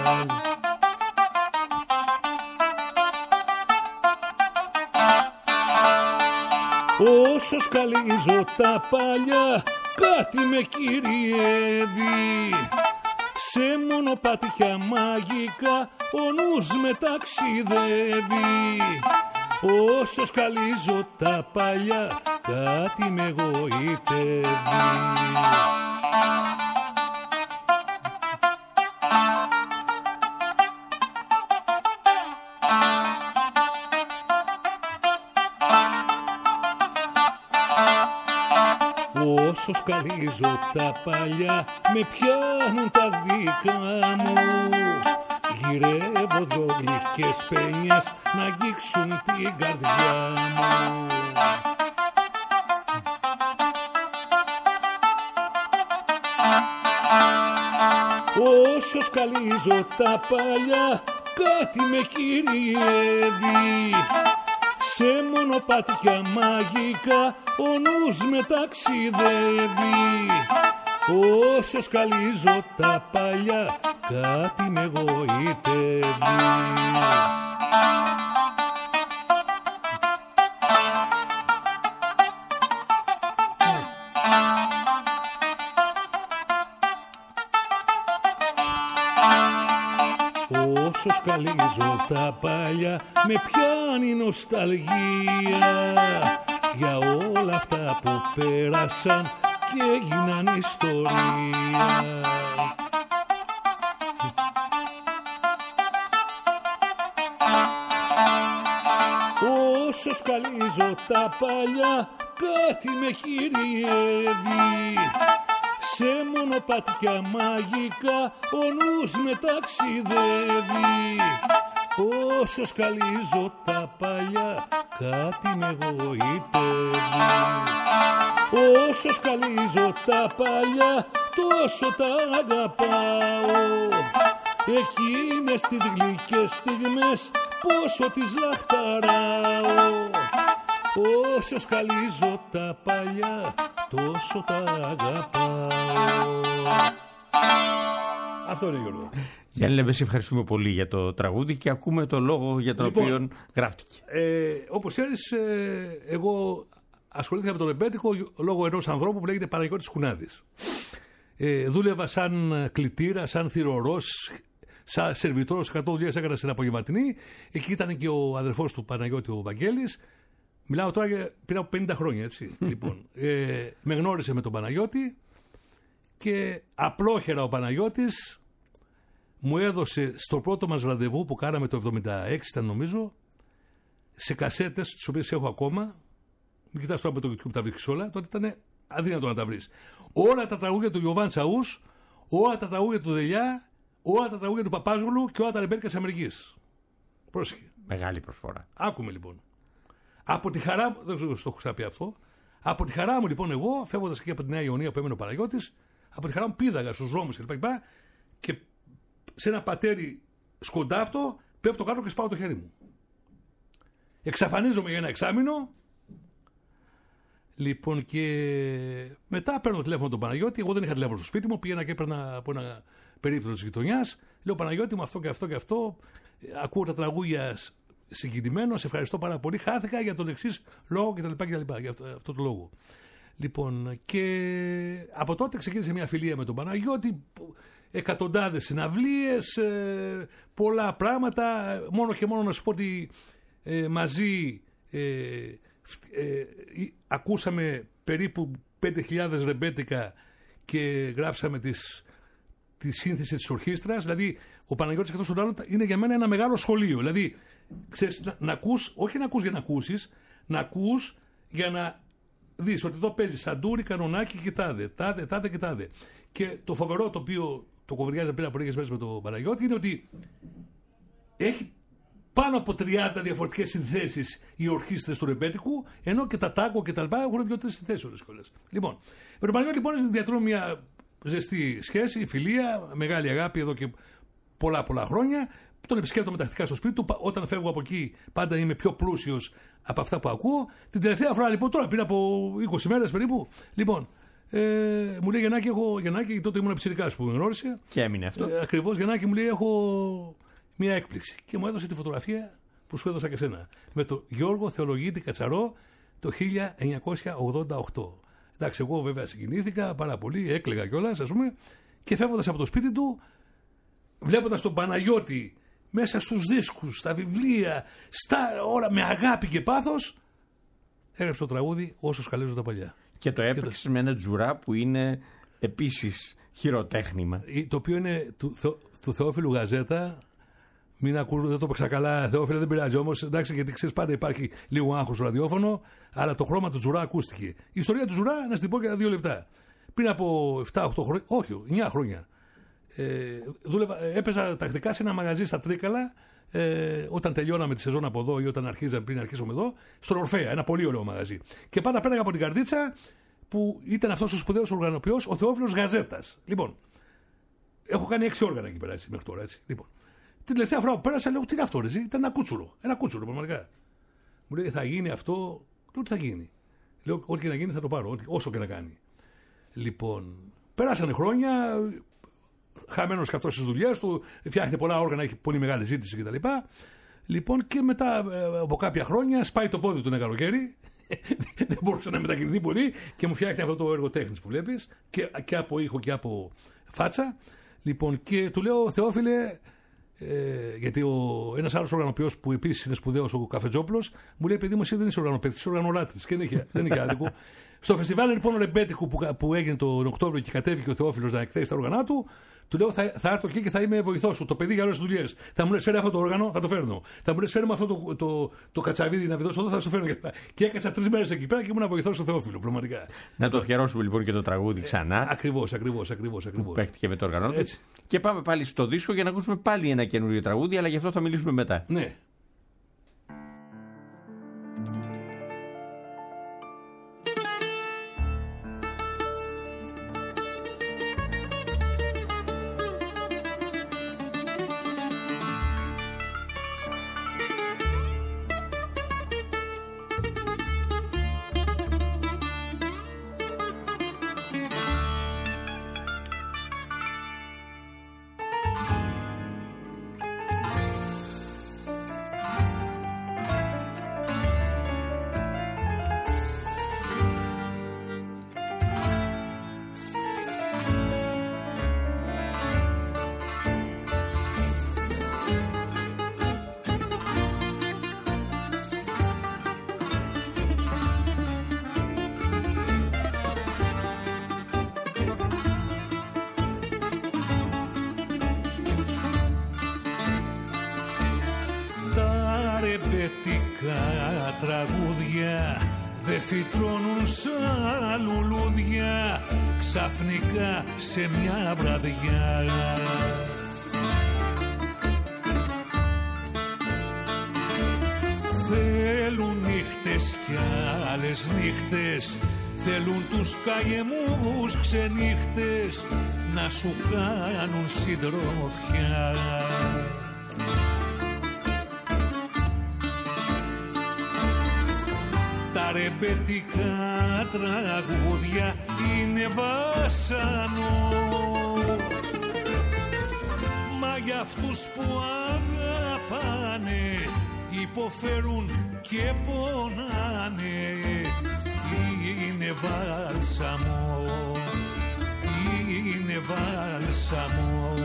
Όσο σκαλίζω τα παλιά κάτι με κυριεύει, σε μονοπάτια μαγικά ο νους με ταξιδεύει όσο σκαλίζω τα παλιά, κάτι με εγωιτεύει. Όσο σκαλίζω τα παλιά, με πιάνουν τα δικά μου. Γυρεύω δυο γλυκές παινιές να αγγίξουν την καρδιά μου. Όσο σκαλίζω τα παλιά, κάτι με κυριεύει. Σε μονοπάτια μαγικά ο νους με ταξιδεύει. Όσο σκαλίζω τα παλιά, κάτι με εγωιτεύει. Όσο σκαλίζω τα παλιά, με πιάνει νοσταλγία για όλα αυτά που πέρασαν και έγιναν ιστορία. Όσο σκαλίζω τα παλιά, κάτι με κυριεύει. Σε μονοπάτια μαγικά ο νους με ταξιδεύει. Όσο σκαλίζω τα παλιά, κάτι με εγωιτεύει. Όσο σκαλίζω τα παλιά, τόσο τα αγαπάω. Εκείνες τις γλυκές στιγμές, πόσο τις λαχταράω. Όσο σκαλίζω τα παλιά, τόσο τα αγαπάω. Αυτό είναι, Γιώργο. Γιάννη Λεμπέση, ευχαριστούμε πολύ για το τραγούδι και ακούμε το λόγο για τον λοιπόν, οποίο γράφτηκε. Ε, όπως ξέρεις, ε, εγώ ασχολήθηκα με το ρεμπέτικο λόγω ενός ανθρώπου που λέγεται Παναγιώτης Χουνάδης. Ε, δούλευα σαν κλητήρα, σαν θυρωρός, σαν σερβιτόρος, εκατό δουλειές έκανα στην απογευματινή. Εκεί ήταν και ο αδερφός του Παναγιώτη, ο Βαγγέλης. Μιλάω τώρα για πριν από πενήντα χρόνια, έτσι. Λοιπόν, ε, με γνώρισε με τον Παναγιώτη και απλόχερα ο Παναγιώτης μου έδωσε στο πρώτο μας ραντεβού που κάναμε το εβδομήντα έξι, ήταν νομίζω, σε κασέτες, τις οποίες έχω ακόμα. Μην κοιτάς τώρα με το YouTube τα βρίσκεις όλα, τότε ήταν αδύνατο να τα βρεις. Όλα τα τραγούδια του Γιωβάν Τσαούς, όλα τα τραγούδια του Δελιά, όλα τα τραγούδια του Παπάζογλου και όλα τα ρεμπέτικα της Αμερικής. Πρόσεχε. Μεγάλη προσφορά. Άκουμε λοιπόν. Από τη χαρά μου, δεν ξέρω αν το έχω ξαναπεί αυτό. Από τη χαρά μου λοιπόν, εγώ φεύγοντας και από τη Νέα Ιωνία που έμενε ο Παναγιώτης, από τη χαρά μου πήδαγα στους δρόμους κλπ. Και σε ένα πατέρι σκοντάφτο πέφτω κάτω και σπάω το χέρι μου. Εξαφανίζομαι για ένα εξάμηνο. Λοιπόν, και μετά παίρνω τηλέφωνο τον Παναγιώτη. Εγώ δεν είχα τηλέφωνο στο σπίτι μου. Πήγαινα και έπαιρνα από ένα περίπτωτο της γειτονιάς. Λέω, Παναγιώτη μου, αυτό και αυτό και αυτό. Ακούω τα τραγούδια συγκινημένο. Σε ευχαριστώ πάρα πολύ. Χάθηκα για τον εξής λόγο κτλ. Για αυτό, αυτό το λόγο. Λοιπόν, και από τότε ξεκίνησε μια φιλία με τον Παναγιώτη. Εκατοντάδες συναυλίες, ε, πολλά πράγματα. Μόνο και μόνο να σου πω ότι ε, μαζί ε, ε, ε, ακούσαμε περίπου πέντε χιλιάδες ρεμπέτικα και γράψαμε τις, τη σύνθεση της ορχήστρας. Δηλαδή ο Παναγιώτης και αυτός ο άλλος είναι για μένα ένα μεγάλο σχολείο. Δηλαδή ξέρεις, να, να ακούς, όχι να ακούς για να ακούσεις, να ακούς για να δεις ότι εδώ παίζει σαντούρι, κανονάκι και τάδε, τάδε, τάδε και τάδε. Και το φοβερό το οποίο το κοβριάζα πριν από λίγες μέρες με τον Παναγιώτη είναι ότι έχει πάνω από τριάντα διαφορετικές συνθέσεις οι ορχήστρες του ρεμπέτικου, ενώ και τα τάγκο και τα λοιπά έχουν δύο-τρεις συνθέσεις όλες κιόλας. Λοιπόν, με τον Παναγιώτη λοιπόν διατρούμε μια ζεστή σχέση, φιλία, μεγάλη αγάπη εδώ και πολλά πολλά χρόνια. Τον επισκέπτομαι τακτικά στο σπίτι του. Όταν φεύγω από εκεί, πάντα είμαι πιο πλούσιος από αυτά που ακούω. Την τελευταία φορά λοιπόν, τώρα πριν από είκοσι μέρες περίπου, λοιπόν. Ε, μου λέει Γιαννάκη, έχω Γιαννάκη, τότε ήμουν πιτσιρικάς που με γνώρισε. Και έμεινε αυτό. Ε, ακριβώς, Γιαννάκη μου λέει: έχω μια έκπληξη. Και μου έδωσε τη φωτογραφία που σου έδωσα και σένα. Με το Γιώργο Θεολογίτη Κατσαρό το χίλια εννιακόσια ογδόντα οκτώ. Εντάξει, εγώ βέβαια συγκινήθηκα πάρα πολύ, έκλαιγα κιόλας, ας πούμε. Και φεύγοντας από το σπίτι του, βλέποντας τον Παναγιώτη μέσα στους δίσκους, στα βιβλία, στα, όλα με αγάπη και πάθος, έγραψε το τραγούδι «Όσο σκαλίζουν τα παλιά». Και το έπαιξε με ένα τζουρά που είναι επίσης χειροτέχνημα. Το οποίο είναι του, Θεο, του Θεόφιλου Γαζέτα. Μην ακούω, δεν το παίξα καλά, Θεόφιλε, δεν πειράζει όμως. Εντάξει, γιατί ξέρεις πάντα υπάρχει λίγο άγχος στο ραδιόφωνο, αλλά το χρώμα του τζουρά ακούστηκε. Η ιστορία του τζουρά, να στην πω για δύο λεπτά. Πριν από επτά οκτώ χρόνια, όχι, εννιά χρόνια, ε, δούλευα, έπαιζα τακτικά σε ένα μαγαζί στα Τρίκαλα, ε, όταν τελειώναμε τη σεζόν από εδώ ή όταν αρχίζαμε πριν αρχίσουμε εδώ, στον Ορφέα, ένα πολύ ωραίο μαγαζί. Και πάντα πέραγα από την καρδίτσα που ήταν αυτός ο σπουδαίος οργανοποιός, ο Θεόφιλος Γαζέτας. Λοιπόν, έχω κάνει έξι όργανα εκεί πέρα έτσι, μέχρι τώρα. Έτσι. Λοιπόν, την τελευταία φορά που πέρασα, λέω: τι είναι αυτό, ρε, ήταν ένα κούτσουρο. Ένα κούτσουρο, πραγματικά. Μου λέει: θα γίνει αυτό. Λέω: τι θα γίνει. Λέω: ό,τι και να γίνει θα το πάρω, ό,τι, όσο και να κάνει. Λοιπόν, πέρασαν χρόνια, χαμένος και αυτός στις δουλειές του, φτιάχνει πολλά όργανα, έχει πολύ μεγάλη ζήτηση κτλ. Λοιπόν, και μετά από κάποια χρόνια σπάει το πόδι του ένα καλοκαίρι. Δεν μπορούσε να μετακινηθεί πολύ και μου φτιάχνει αυτό το έργο τέχνης που βλέπεις, και, και από ήχο και από φάτσα. Λοιπόν, και του λέω: Θεόφιλε, ε, γιατί ο, ένας άλλος οργανοποιός που επίσης είναι σπουδαίος, ο Καφετζόπουλος, μου λέει: παιδί μου, εσύ δεν είσαι οργανοπαίκτης, είσαι οργανολάτρης. Και δεν είχε, δεν είχε άδικο. Στο φεστιβάλ λοιπόν Ρεμπέτικου που, που έγινε τον Οκτώβριο και κατέβηκε ο Θεόφιλος να εκθέσει τα όργανά του, του λέω: θα, θα έρθω εκεί και θα είμαι βοηθός σου. Το παιδί για όλες τις δουλειές. Θα μου λες: φέρε αυτό το όργανο, θα το φέρνω. Θα μου λες: φέρε με αυτό το, το, το, το κατσαβίδι να βιδώσω εδώ, θα σου φέρνω. Και έκανα τρεις μέρες εκεί πέρα και ήμουν βοηθός του Θεόφιλου, πραγματικά. Να το αφιερώσουμε λοιπόν και το τραγούδι ξανά. Ε, ακριβώς, ακριβώς, ακριβώς. ακριβώς. Παίχτηκε με το όργανο. Και πάμε πάλι στο δίσκο για να ακούσουμε πάλι ένα καινούριο τραγούδι, αλλά γι' αυτό θα μιλήσουμε μετά. Ναι. Ρεμπετικά τραγούδια δε φυτρώνουν σαν λουλούδια ξαφνικά σε μια βραδιά. Θέλουν νύχτες κι άλλες νύχτες, θέλουν τους καημούς ξενύχτες να σου κάνουν συντροφιά. Τα ρεμπετικά τραγούδια είναι βάσανο, μα για αυτούς που αγαπάνε υποφέρουν και πονάνε. Είναι βάλσαμο, είναι βάλσαμο.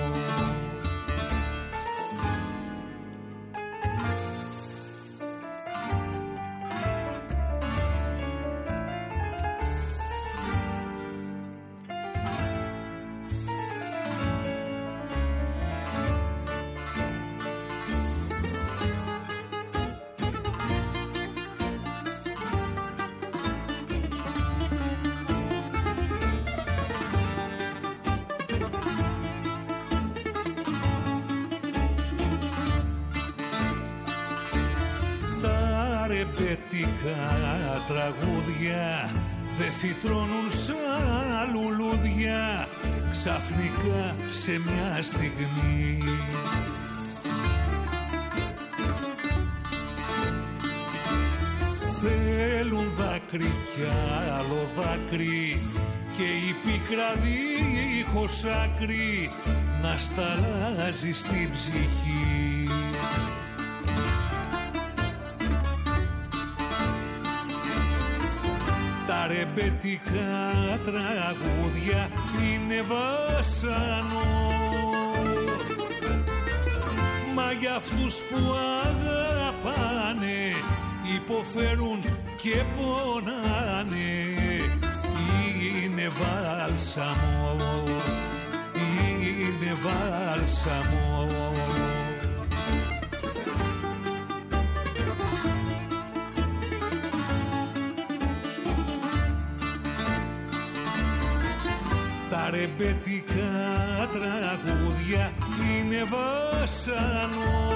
Ρεμπετικά τραγούδια δε φυτρώνουν σαν λουλούδια ξαφνικά σε μια στιγμή. Θέλουν δάκρυ κι άλλο δάκρυ και η πίκρα δίχως άκρη να σταλάζει στην ψυχή. Τα ρεμπετικά τραγούδια είναι βάσανο, Μα για αυτούς που αγαπάνε υποφέρουν και πονάνε. Είναι βάλσαμο, είναι βάλσαμο. Τα ρεμπετικά τραγούδια είναι βάσανο.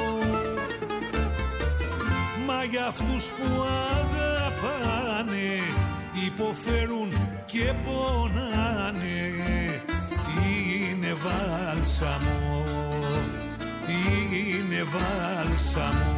Μα για αυτούς που αγαπάνε υποφέρουν και πονάνε. Είναι βάλσαμο, είναι βάλσαμο.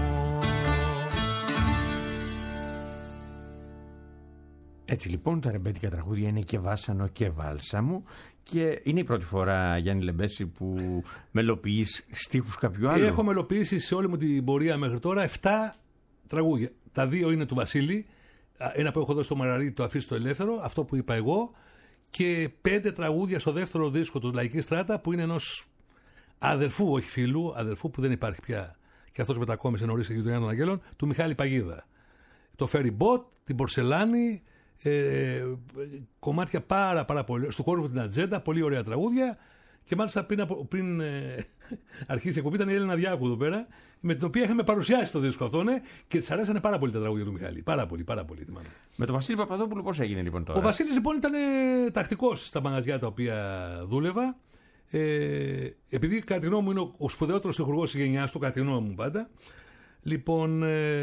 Έτσι λοιπόν τα ρεμπέτικα τραγούδια είναι και βάσανο και βάλσαμο. Και είναι η πρώτη φορά, Γιάννη Λεμπέση, που μελοποιείς στίχους κάποιου άλλου? Έχω μελοποιήσει σε όλη μου την πορεία μέχρι τώρα επτά τραγούδια. Τα δύο είναι του Βασίλη. Ένα που έχω δώσει στο Μαργαρίτη, το Αφήσει το Ελεύθερο, αυτό που είπα εγώ. Και πέντε τραγούδια στο δεύτερο δίσκο του Λαϊκή Στράτα, που είναι ενός αδερφού, όχι φίλου, αδερφού που δεν υπάρχει πια. Και αυτός μετακόμισε νωρίς στη γειτονιά των Αγγέλων, του Μιχάλη Παγίδα. Το Ferry Boat, την Πορσελάνη. Ε, κομμάτια πάρα πάρα πολύ στο χώρο την Ατζέντα, πολύ ωραία τραγούδια. Και μάλιστα πριν, πριν ε, αρχίσει η εκπομπή ήταν η Έλενα Διάκου εδώ πέρα, με την οποία είχαμε παρουσιάσει το δίσκο αυτό, ναι, και της αρέσανε πάρα πολύ τα τραγούδια του Μιχάλη. Πάρα πολύ, πάρα πολύ. Θυμάμαι. Με τον Βασίλη Παπαδόπουλο πώς έγινε λοιπόν τώρα? Ο Βασίλης λοιπόν ήταν ε, τακτικός στα μαγαζιά τα οποία δούλευα. Ε, επειδή κατά τη γνώμη μου είναι ο, ο σπουδαιότερος στιχουργός της γενιάς του, κατά τη γνώμη μου πάντα. Λοιπόν.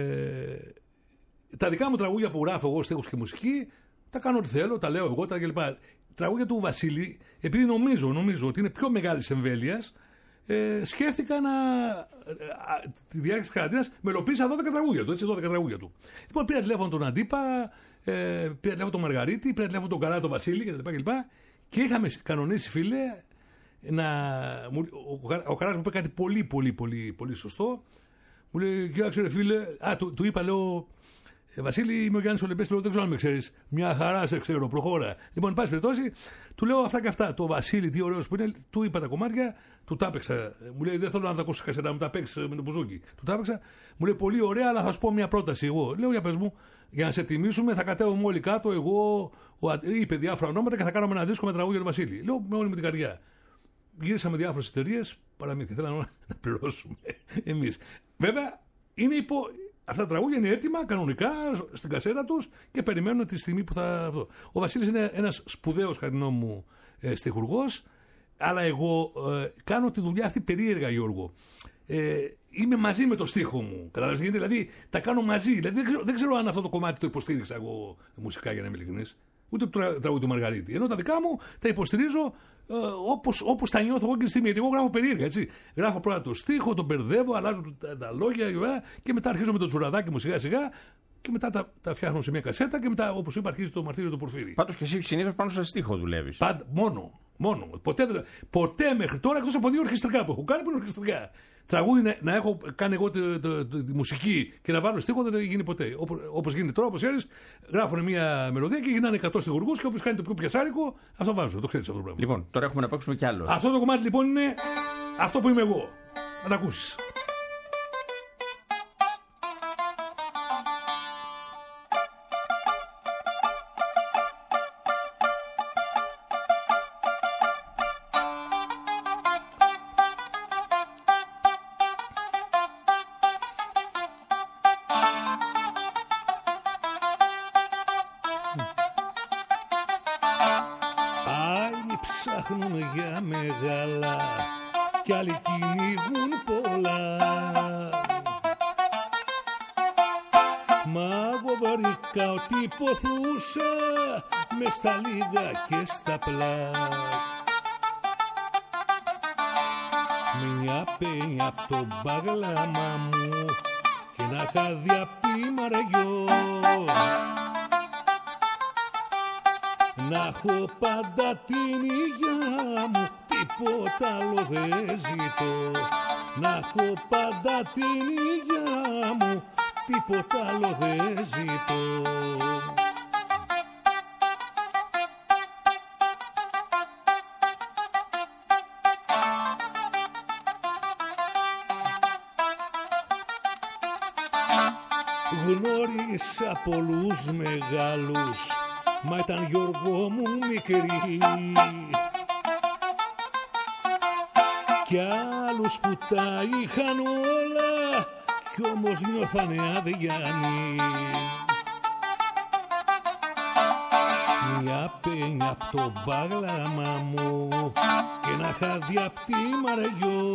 Ε, Τα δικά μου τραγούδια που γράφω εγώ στίχους και μουσική, τα κάνω ό,τι θέλω, τα λέω εγώ, τα κλπ. Τραγούδια του Βασίλη, επειδή νομίζω, νομίζω ότι είναι πιο μεγάλης εμβέλειας, ε, σκέφτηκα να. Ε, τη διάρκεια της καραντίνας μελοποίησα δώδεκα τραγούδια του, έτσι, δώδεκα τραγούδια του. Λοιπόν, πήρα τηλέφωνο τον Αντίπα, ε, πήρα τηλέφωνο τον Μαργαρίτη, πήρα τηλέφωνο τον Καρά, τον Βασίλη κλπ. Και, και είχαμε κανονίσει, φίλε, να. Ο, ο Καράς μου είπε κάτι πολύ, πολύ, πολύ, πολύ σωστό. Μου λέει, κοίταξε ρε φίλε, α, του, του είπα, λέω. Ε, Βασίλη, είμαι ο Γιάννης ο Λεμπέσης, λέω, δεν ξέρω αν με ξέρεις. Μια χαρά σε ξέρω, προχώρα. Λοιπόν, εν πάση περιπτώσει, του λέω αυτά και αυτά. Το Βασίλη, τι ωραίος που είναι, του είπα τα κομμάτια, του τα έπαιξα. Μου λέει, δεν θέλω να τα ακούσει κασέτα, μου τα παίξει με το μπουζούκι. Του τα έπαιξα, μου λέει, πολύ ωραία, αλλά θα σου πω μια πρόταση εγώ. Λέω, για πες μου, για να σε τιμήσουμε, θα κατέβουμε όλοι κάτω, εγώ, ο, είπε διάφορα ονόματα και θα κάνουμε ένα δίσκο με τραγούδια του Βασίλη. Λέω, με όλη μου την καρδιά. Γύρισαμε διάφορες εταιρείες, παραμύθι, θέλαμε να πληρώσουμε εμείς. Βέβαια, είναι υπό. Αυτά τα τραγούδια είναι έτοιμα κανονικά στην κασέτα τους και περιμένουν τη στιγμή που θα. Αυτό. Ο Βασίλης είναι ένας σπουδαίος, κατά τη γνώμη μου, ε, στιχουργός, αλλά εγώ ε, κάνω τη δουλειά αυτή περίεργα, Γιώργο. Ε, είμαι μαζί με το στίχο μου. Καταλαβαίνετε, δηλαδή τα κάνω μαζί. Δηλαδή, δεν, ξέρω, δεν ξέρω αν αυτό το κομμάτι το υποστήριξα εγώ μουσικά, για να είμαι ειλικρινής. Ούτε το τραγούδι του Μαργαρίτη. Ενώ τα δικά μου τα υποστηρίζω ε, όπως, όπως τα νιώθω εγώ και τη στιγμή. Γιατί εγώ γράφω περίεργα, έτσι. Γράφω πρώτα το στίχο, τον μπερδεύω, αλλάζω τα, τα λόγια και μετά αρχίζω με το τσουραδάκι μου σιγά σιγά και μετά τα, τα φτιάχνω σε μια κασέτα και μετά, όπως είπα, αρχίζει το μαρτύριο του Πορφύρη. Πάντως και εσύ συνήθως πάνω σε στίχο δουλεύεις. Πάντα, μόνο. Μόνο. Ποτέ, ποτέ μέχρι τώρα, εκτός από δύο ορχιστρικά που έχω κάνει, που είναι ορχιστρικά. Τραγούδι να, να έχω κάνει εγώ τη, τη, τη, τη μουσική και να βάλω στίχο δεν γίνει ποτέ. Όπως γίνεται τώρα, όπως ξέρεις, γράφουν μια μελωδία και γίνανε εκατό στιχουργούς και όποιος κάνει το πιο πιασάρικο, αυτό βάζω. Το ξέρεις αυτό το πράγμα. Λοιπόν, τώρα έχουμε να παίξουμε κι άλλο. Αυτό το κομμάτι λοιπόν είναι αυτό που είμαι εγώ. Να τα ακούσεις. Ψάχνουν για μεγάλα κι άλλοι κυνηγούν πολλά. Μα εγώ βρήκα ότι ποθούσα μες στα λίγα και στα πλάκ. Μια πένια απ' το μπαγλάμα μου και ένα χάδι απ' τη Μαριό. Να έχω πάντα την υγειά μου, τίποτα άλλο δεν ζητώ. Να έχω πάντα την υγειά μου, τίποτα άλλο δεν ζητώ. Γνώρισα πολλούς μεγάλους, μα ήταν Γιώργο μου μικρή. Κι άλλους που τα είχαν όλα, κι όμως νιώθανε αδιανοί. Μια πένια απ' το μπάγλαμα μου και ένα χάδι απ' τη Μαριό.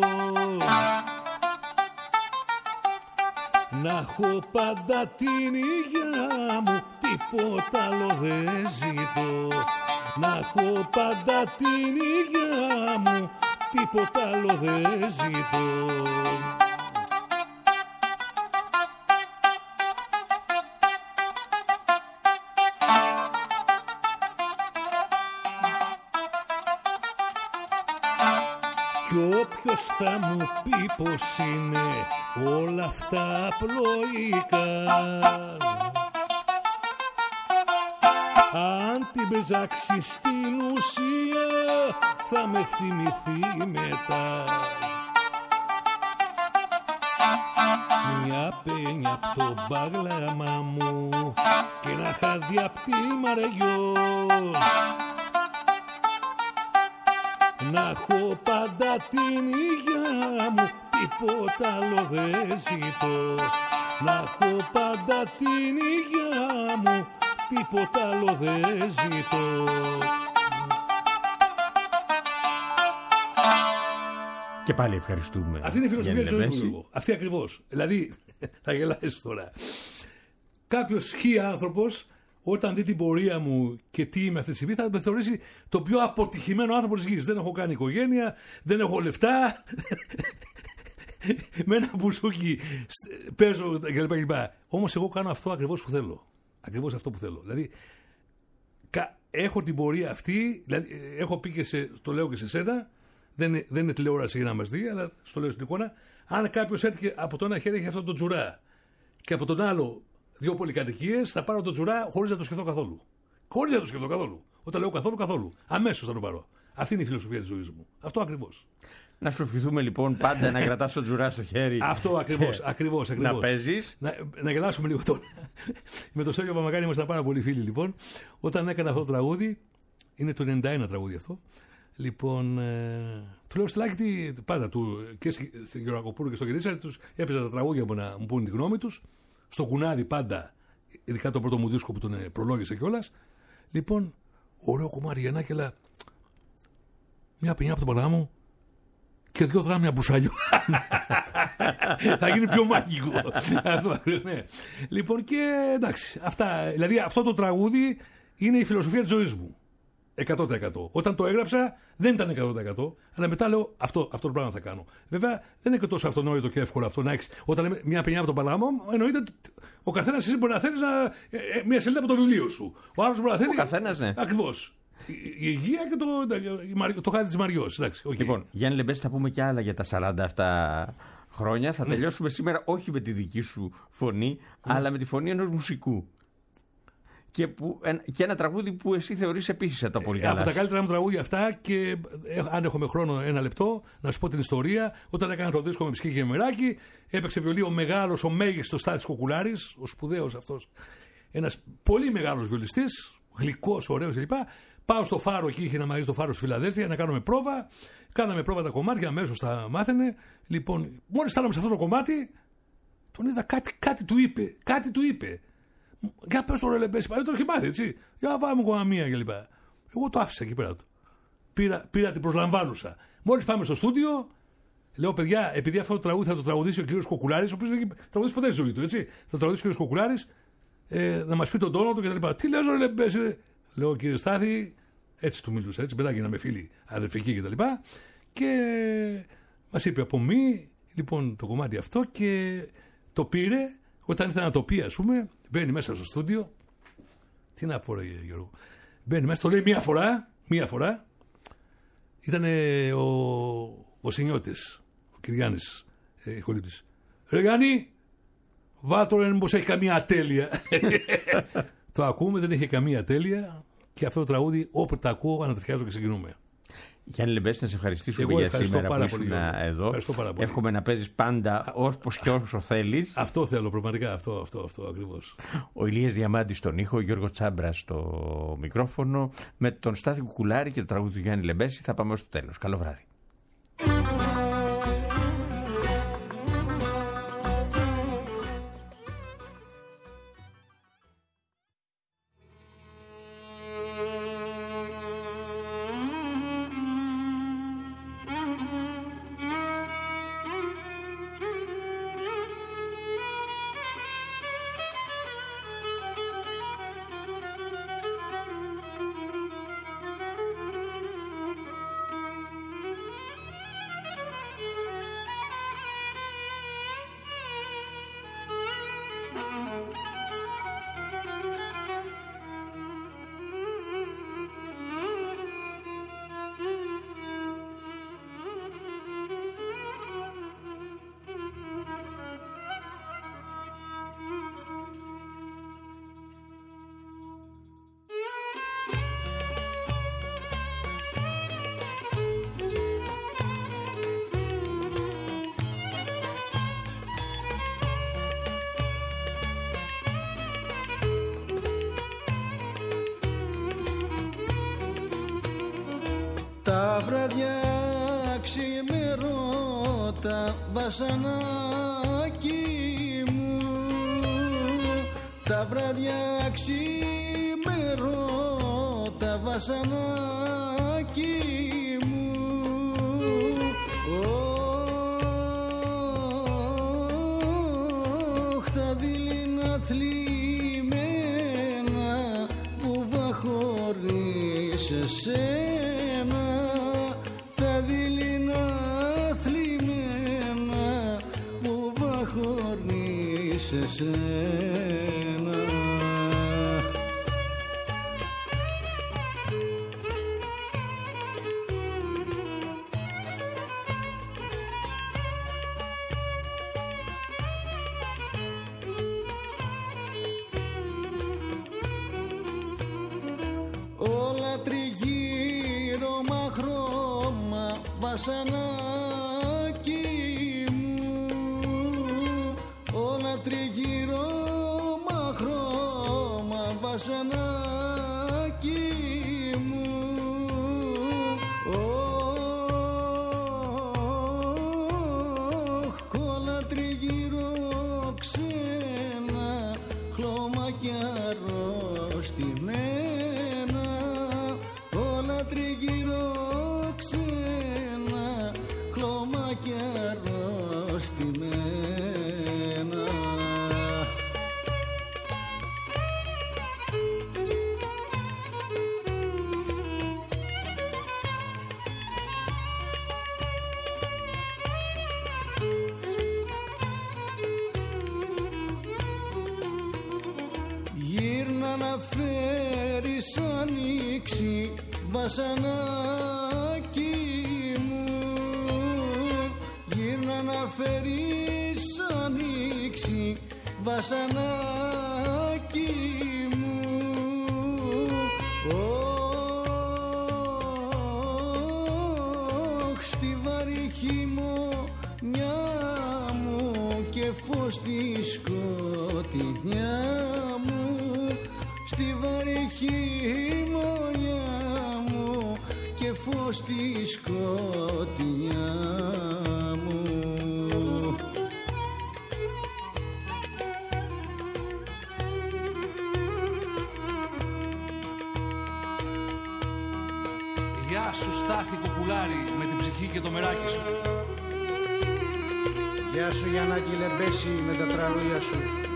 Να έχω πάντα την υγειά μου, τίποτα άλλο δεν ζητώ. Να έχω πάντα την υγειά μου, τίποτα άλλο δεν ζητώ. Κι όποιος θα μου πει πως είναι όλα αυτά απλοϊκά, αν την ψάξει στην ουσία θα με θυμηθεί μετά. Μια πένια απ' το μπάγλαμα μου και ένα χάδι απ' τη Μαριό. Να έχω πάντα την υγειά μου, τίποτα άλλο δεν ζητώ. Να έχω πάντα την υγειά μου, τίποτα άλλο δεν ζητώ. Και πάλι ευχαριστούμε. Αυτή είναι η φιλοσοφία της ζωής μου. Αυτή ακριβώς. Δηλαδή, θα γελάσεις τώρα. Κάποιος χι άνθρωπος, όταν δει την πορεία μου και τι είμαι αυτή τη στιγμή, θα με θεωρήσει το πιο αποτυχημένο άνθρωπο της γης. Δεν έχω κάνει οικογένεια, δεν έχω λεφτά. Με ένα μπουζούκι παίζω κλπ. Όμως εγώ κάνω αυτό ακριβώς που θέλω. Ακριβώς αυτό που θέλω. Δηλαδή, έχω την πορεία αυτή, δηλαδή, έχω πει και σε, το λέω και σε σένα, δεν είναι, δεν είναι τηλεόραση για να μας δει, αλλά στο λέω στην εικόνα. Αν κάποιος έρθει από το ένα χέρι έχει αυτό το τζουρά και από τον άλλο δύο πολυκατοικίες, θα πάρω το τζουρά χωρίς να το σκεφτώ καθόλου. Χωρίς να το σκεφτώ καθόλου. Όταν λέω καθόλου, καθόλου. Αμέσως θα το πάρω. Αυτή είναι η φιλοσοφία της ζωής μου. Αυτό ακριβώς. Να σου ευχηθούμε λοιπόν πάντα να κρατάς το τζουρά στο χέρι. Αυτό ακριβώς. ακριβώς, ακριβώς. Να παίζεις. Να, να γελάσουμε λίγο τώρα. Με το Στέλιο Παπαμακάνη ήμασταν πάρα πολύ φίλοι λοιπόν. Όταν έκανα αυτό το τραγούδι, είναι το ενενήντα ένα τραγούδι αυτό. Λοιπόν, ε, του λέω Στυλάκη, πάντα του και στην Γεωργακοπούλου και στο Γερίσαρη τους έπαιζα τα τραγούδια μου να μου πούν τη γνώμη τους. Στο κουνάδι πάντα, ειδικά το πρώτο μου δίσκο που τον προλόγησε κιόλας. Λοιπόν, ωραίο κομμάτι Γιαννάκη, αλλά μια πενιά από τον παλά μου και δύο δράμια μπουσάλιο. Θα γίνει πιο μάγικο. Αυτό, ναι. Λοιπόν, και εντάξει, αυτά, δηλαδή αυτό το τραγούδι είναι η φιλοσοφία της ζωής μου. εκατό τοις εκατό. Όταν το έγραψα δεν ήταν εκατό τοις εκατό, αλλά μετά λέω αυτό, αυτό το πράγμα θα κάνω. Βέβαια δεν είναι και τόσο αυτονόητο και εύκολο αυτό να έχεις. Όταν λέμε μια πενιά από τον παλάμο, εννοείται ο καθένας εσύ μπορεί να θέλεις να, ε, ε, μια σελίδα από το βιβλίο σου. Ο άλλος μπορεί να θέλει. Ο καθένας, ναι. Ακριβώς. Η, η υγεία και το, το, το χάδι της Μαριός. Εντάξει, okay. Λοιπόν, Γιάννη Λεμπέση, θα πούμε και άλλα για τα σαράντα αυτά χρόνια. Θα τελειώσουμε σήμερα όχι με τη δική σου φωνή, αλλά με τη φωνή ενός μουσικού. Και, που, και ένα τραγούδι που εσύ θεωρείς επίσης από τα πολύ καλά. Από τα καλύτερα μου τραγούδια αυτά, και ε, αν έχουμε χρόνο ένα λεπτό, να σου πω την ιστορία. Όταν έκανα το δίσκο με Ψυχή και Μεράκι, έπαιξε βιολί ο μεγάλος, ο μέγιστος Στάθης Κοκουλάρης, ο σπουδαίος αυτός, ένας πολύ μεγάλος βιολιστής, γλυκός, ωραίος κλπ. Πάω στο Φάρο, εκεί είχε να μαγεί το Φάρο στη Φιλαδέλφια, να κάνουμε πρόβα. Κάναμε πρόβα τα κομμάτια, αμέσως τα μάθαινε. Λοιπόν, μόλις στάλαμε σε αυτό το κομμάτι, τον είδα κάτι, κάτι του είπε. Κάτι του είπε. Για πες το ρε Λεμπέση, δεν το έχει μάθει, έτσι. Για βάλουμε ακόμα μία κλπ. Εγώ το άφησα εκεί πέρα του. Πήρα, πήρα την προσλαμβάνουσα. Μόλις πάμε στο στούντιο, λέω παιδιά, επειδή αυτό το τραγούδι θα το τραγουδήσει ο κύριος Κοκουλάρης, ο οποίος δεν έχει τραγουδήσει ποτέ στη ζωή του, έτσι. Θα το τραγουδήσει ο κύριος Κοκουλάρης, ε, να μας πει τον τόνο του κτλ. Τι λέω ρε Λεμπέση, λέω κύριε Στάθη, έτσι του μίλουσα, έτσι. Μετά γίναμε φίλοι αδερφικοί κτλ. Και, και μας είπε από μη, λοιπόν, το κομμάτι αυτό, και το πήρε. Όταν ήθελα να το πει, ας πούμε, μπαίνει μέσα στο στούντιο. Τι να πω, ρε Γιώργο. Μπαίνει μέσα, το λέει μία φορά. Μία φορά. Ήταν ο, ο Σινιώτης, ο Κυριάννης, ε, ηχολήπτης. Ρε Γιάννη, βάλτο ρε, μήπως έχει καμία ατέλεια. Το ακούμε, δεν έχει καμία ατέλεια. Και αυτό το τραγούδι, όποτε το ακούω, ανατριχιάζω και συγκινούμε. Γιάννη Λεμπέση, να σε ευχαριστήσουμε Εγώ για σήμερα που ήσουν εδώ. Πολύ. Εύχομαι να παίζεις πάντα όπως και όσο θέλεις. Αυτό θέλω, πραγματικά. Αυτό, αυτό, αυτό ακριβώς. Ο Ηλίας Διαμάντης στον ήχο, ο Γιώργο Τσάμπρα στο μικρόφωνο. Με τον Στάθη Κουκουλάρη και το τραγούδι του Γιάννη Λεμπέση θα πάμε ως το τέλος. Καλό βράδυ. Τα βράδια ξημερώτα βασανάκι μου, τα βράδια ξημερώτα βασανάκι μου, όχ, τα δειλινά θλιμμένα που βα χωρίς εσένα, τα δειλινά θλιμμένα που βα χωρίς εσένα. Όλα τριγύρω μαχρώμα βασανάκι μου, όλα τριγύρω μαχρώμα βασανάκι μου, όχ, όλα τριγύρω ξένα χλώμα κι αρρωστημένα, όλα τριγύρω ξένα χλώμα κι αρρωστημένα. Γύρνα να φέρεις ανοίξει βασανάκι μου, γύρνα να φέρεις ανοίξει βασανάκι μου, όχ, στη βαρύ χειμωνιά μου και φως στη σκοτεινιά μου, στη βαρύ χειμωνιά μου και φως στη σκοτεινιά μου. Γεια σου Στάθη Κουκουλάρη με την ψυχή και το μεράκι σου. Γεια σου Γιαννάκη Λεμπέση με τα τραγούδια σου.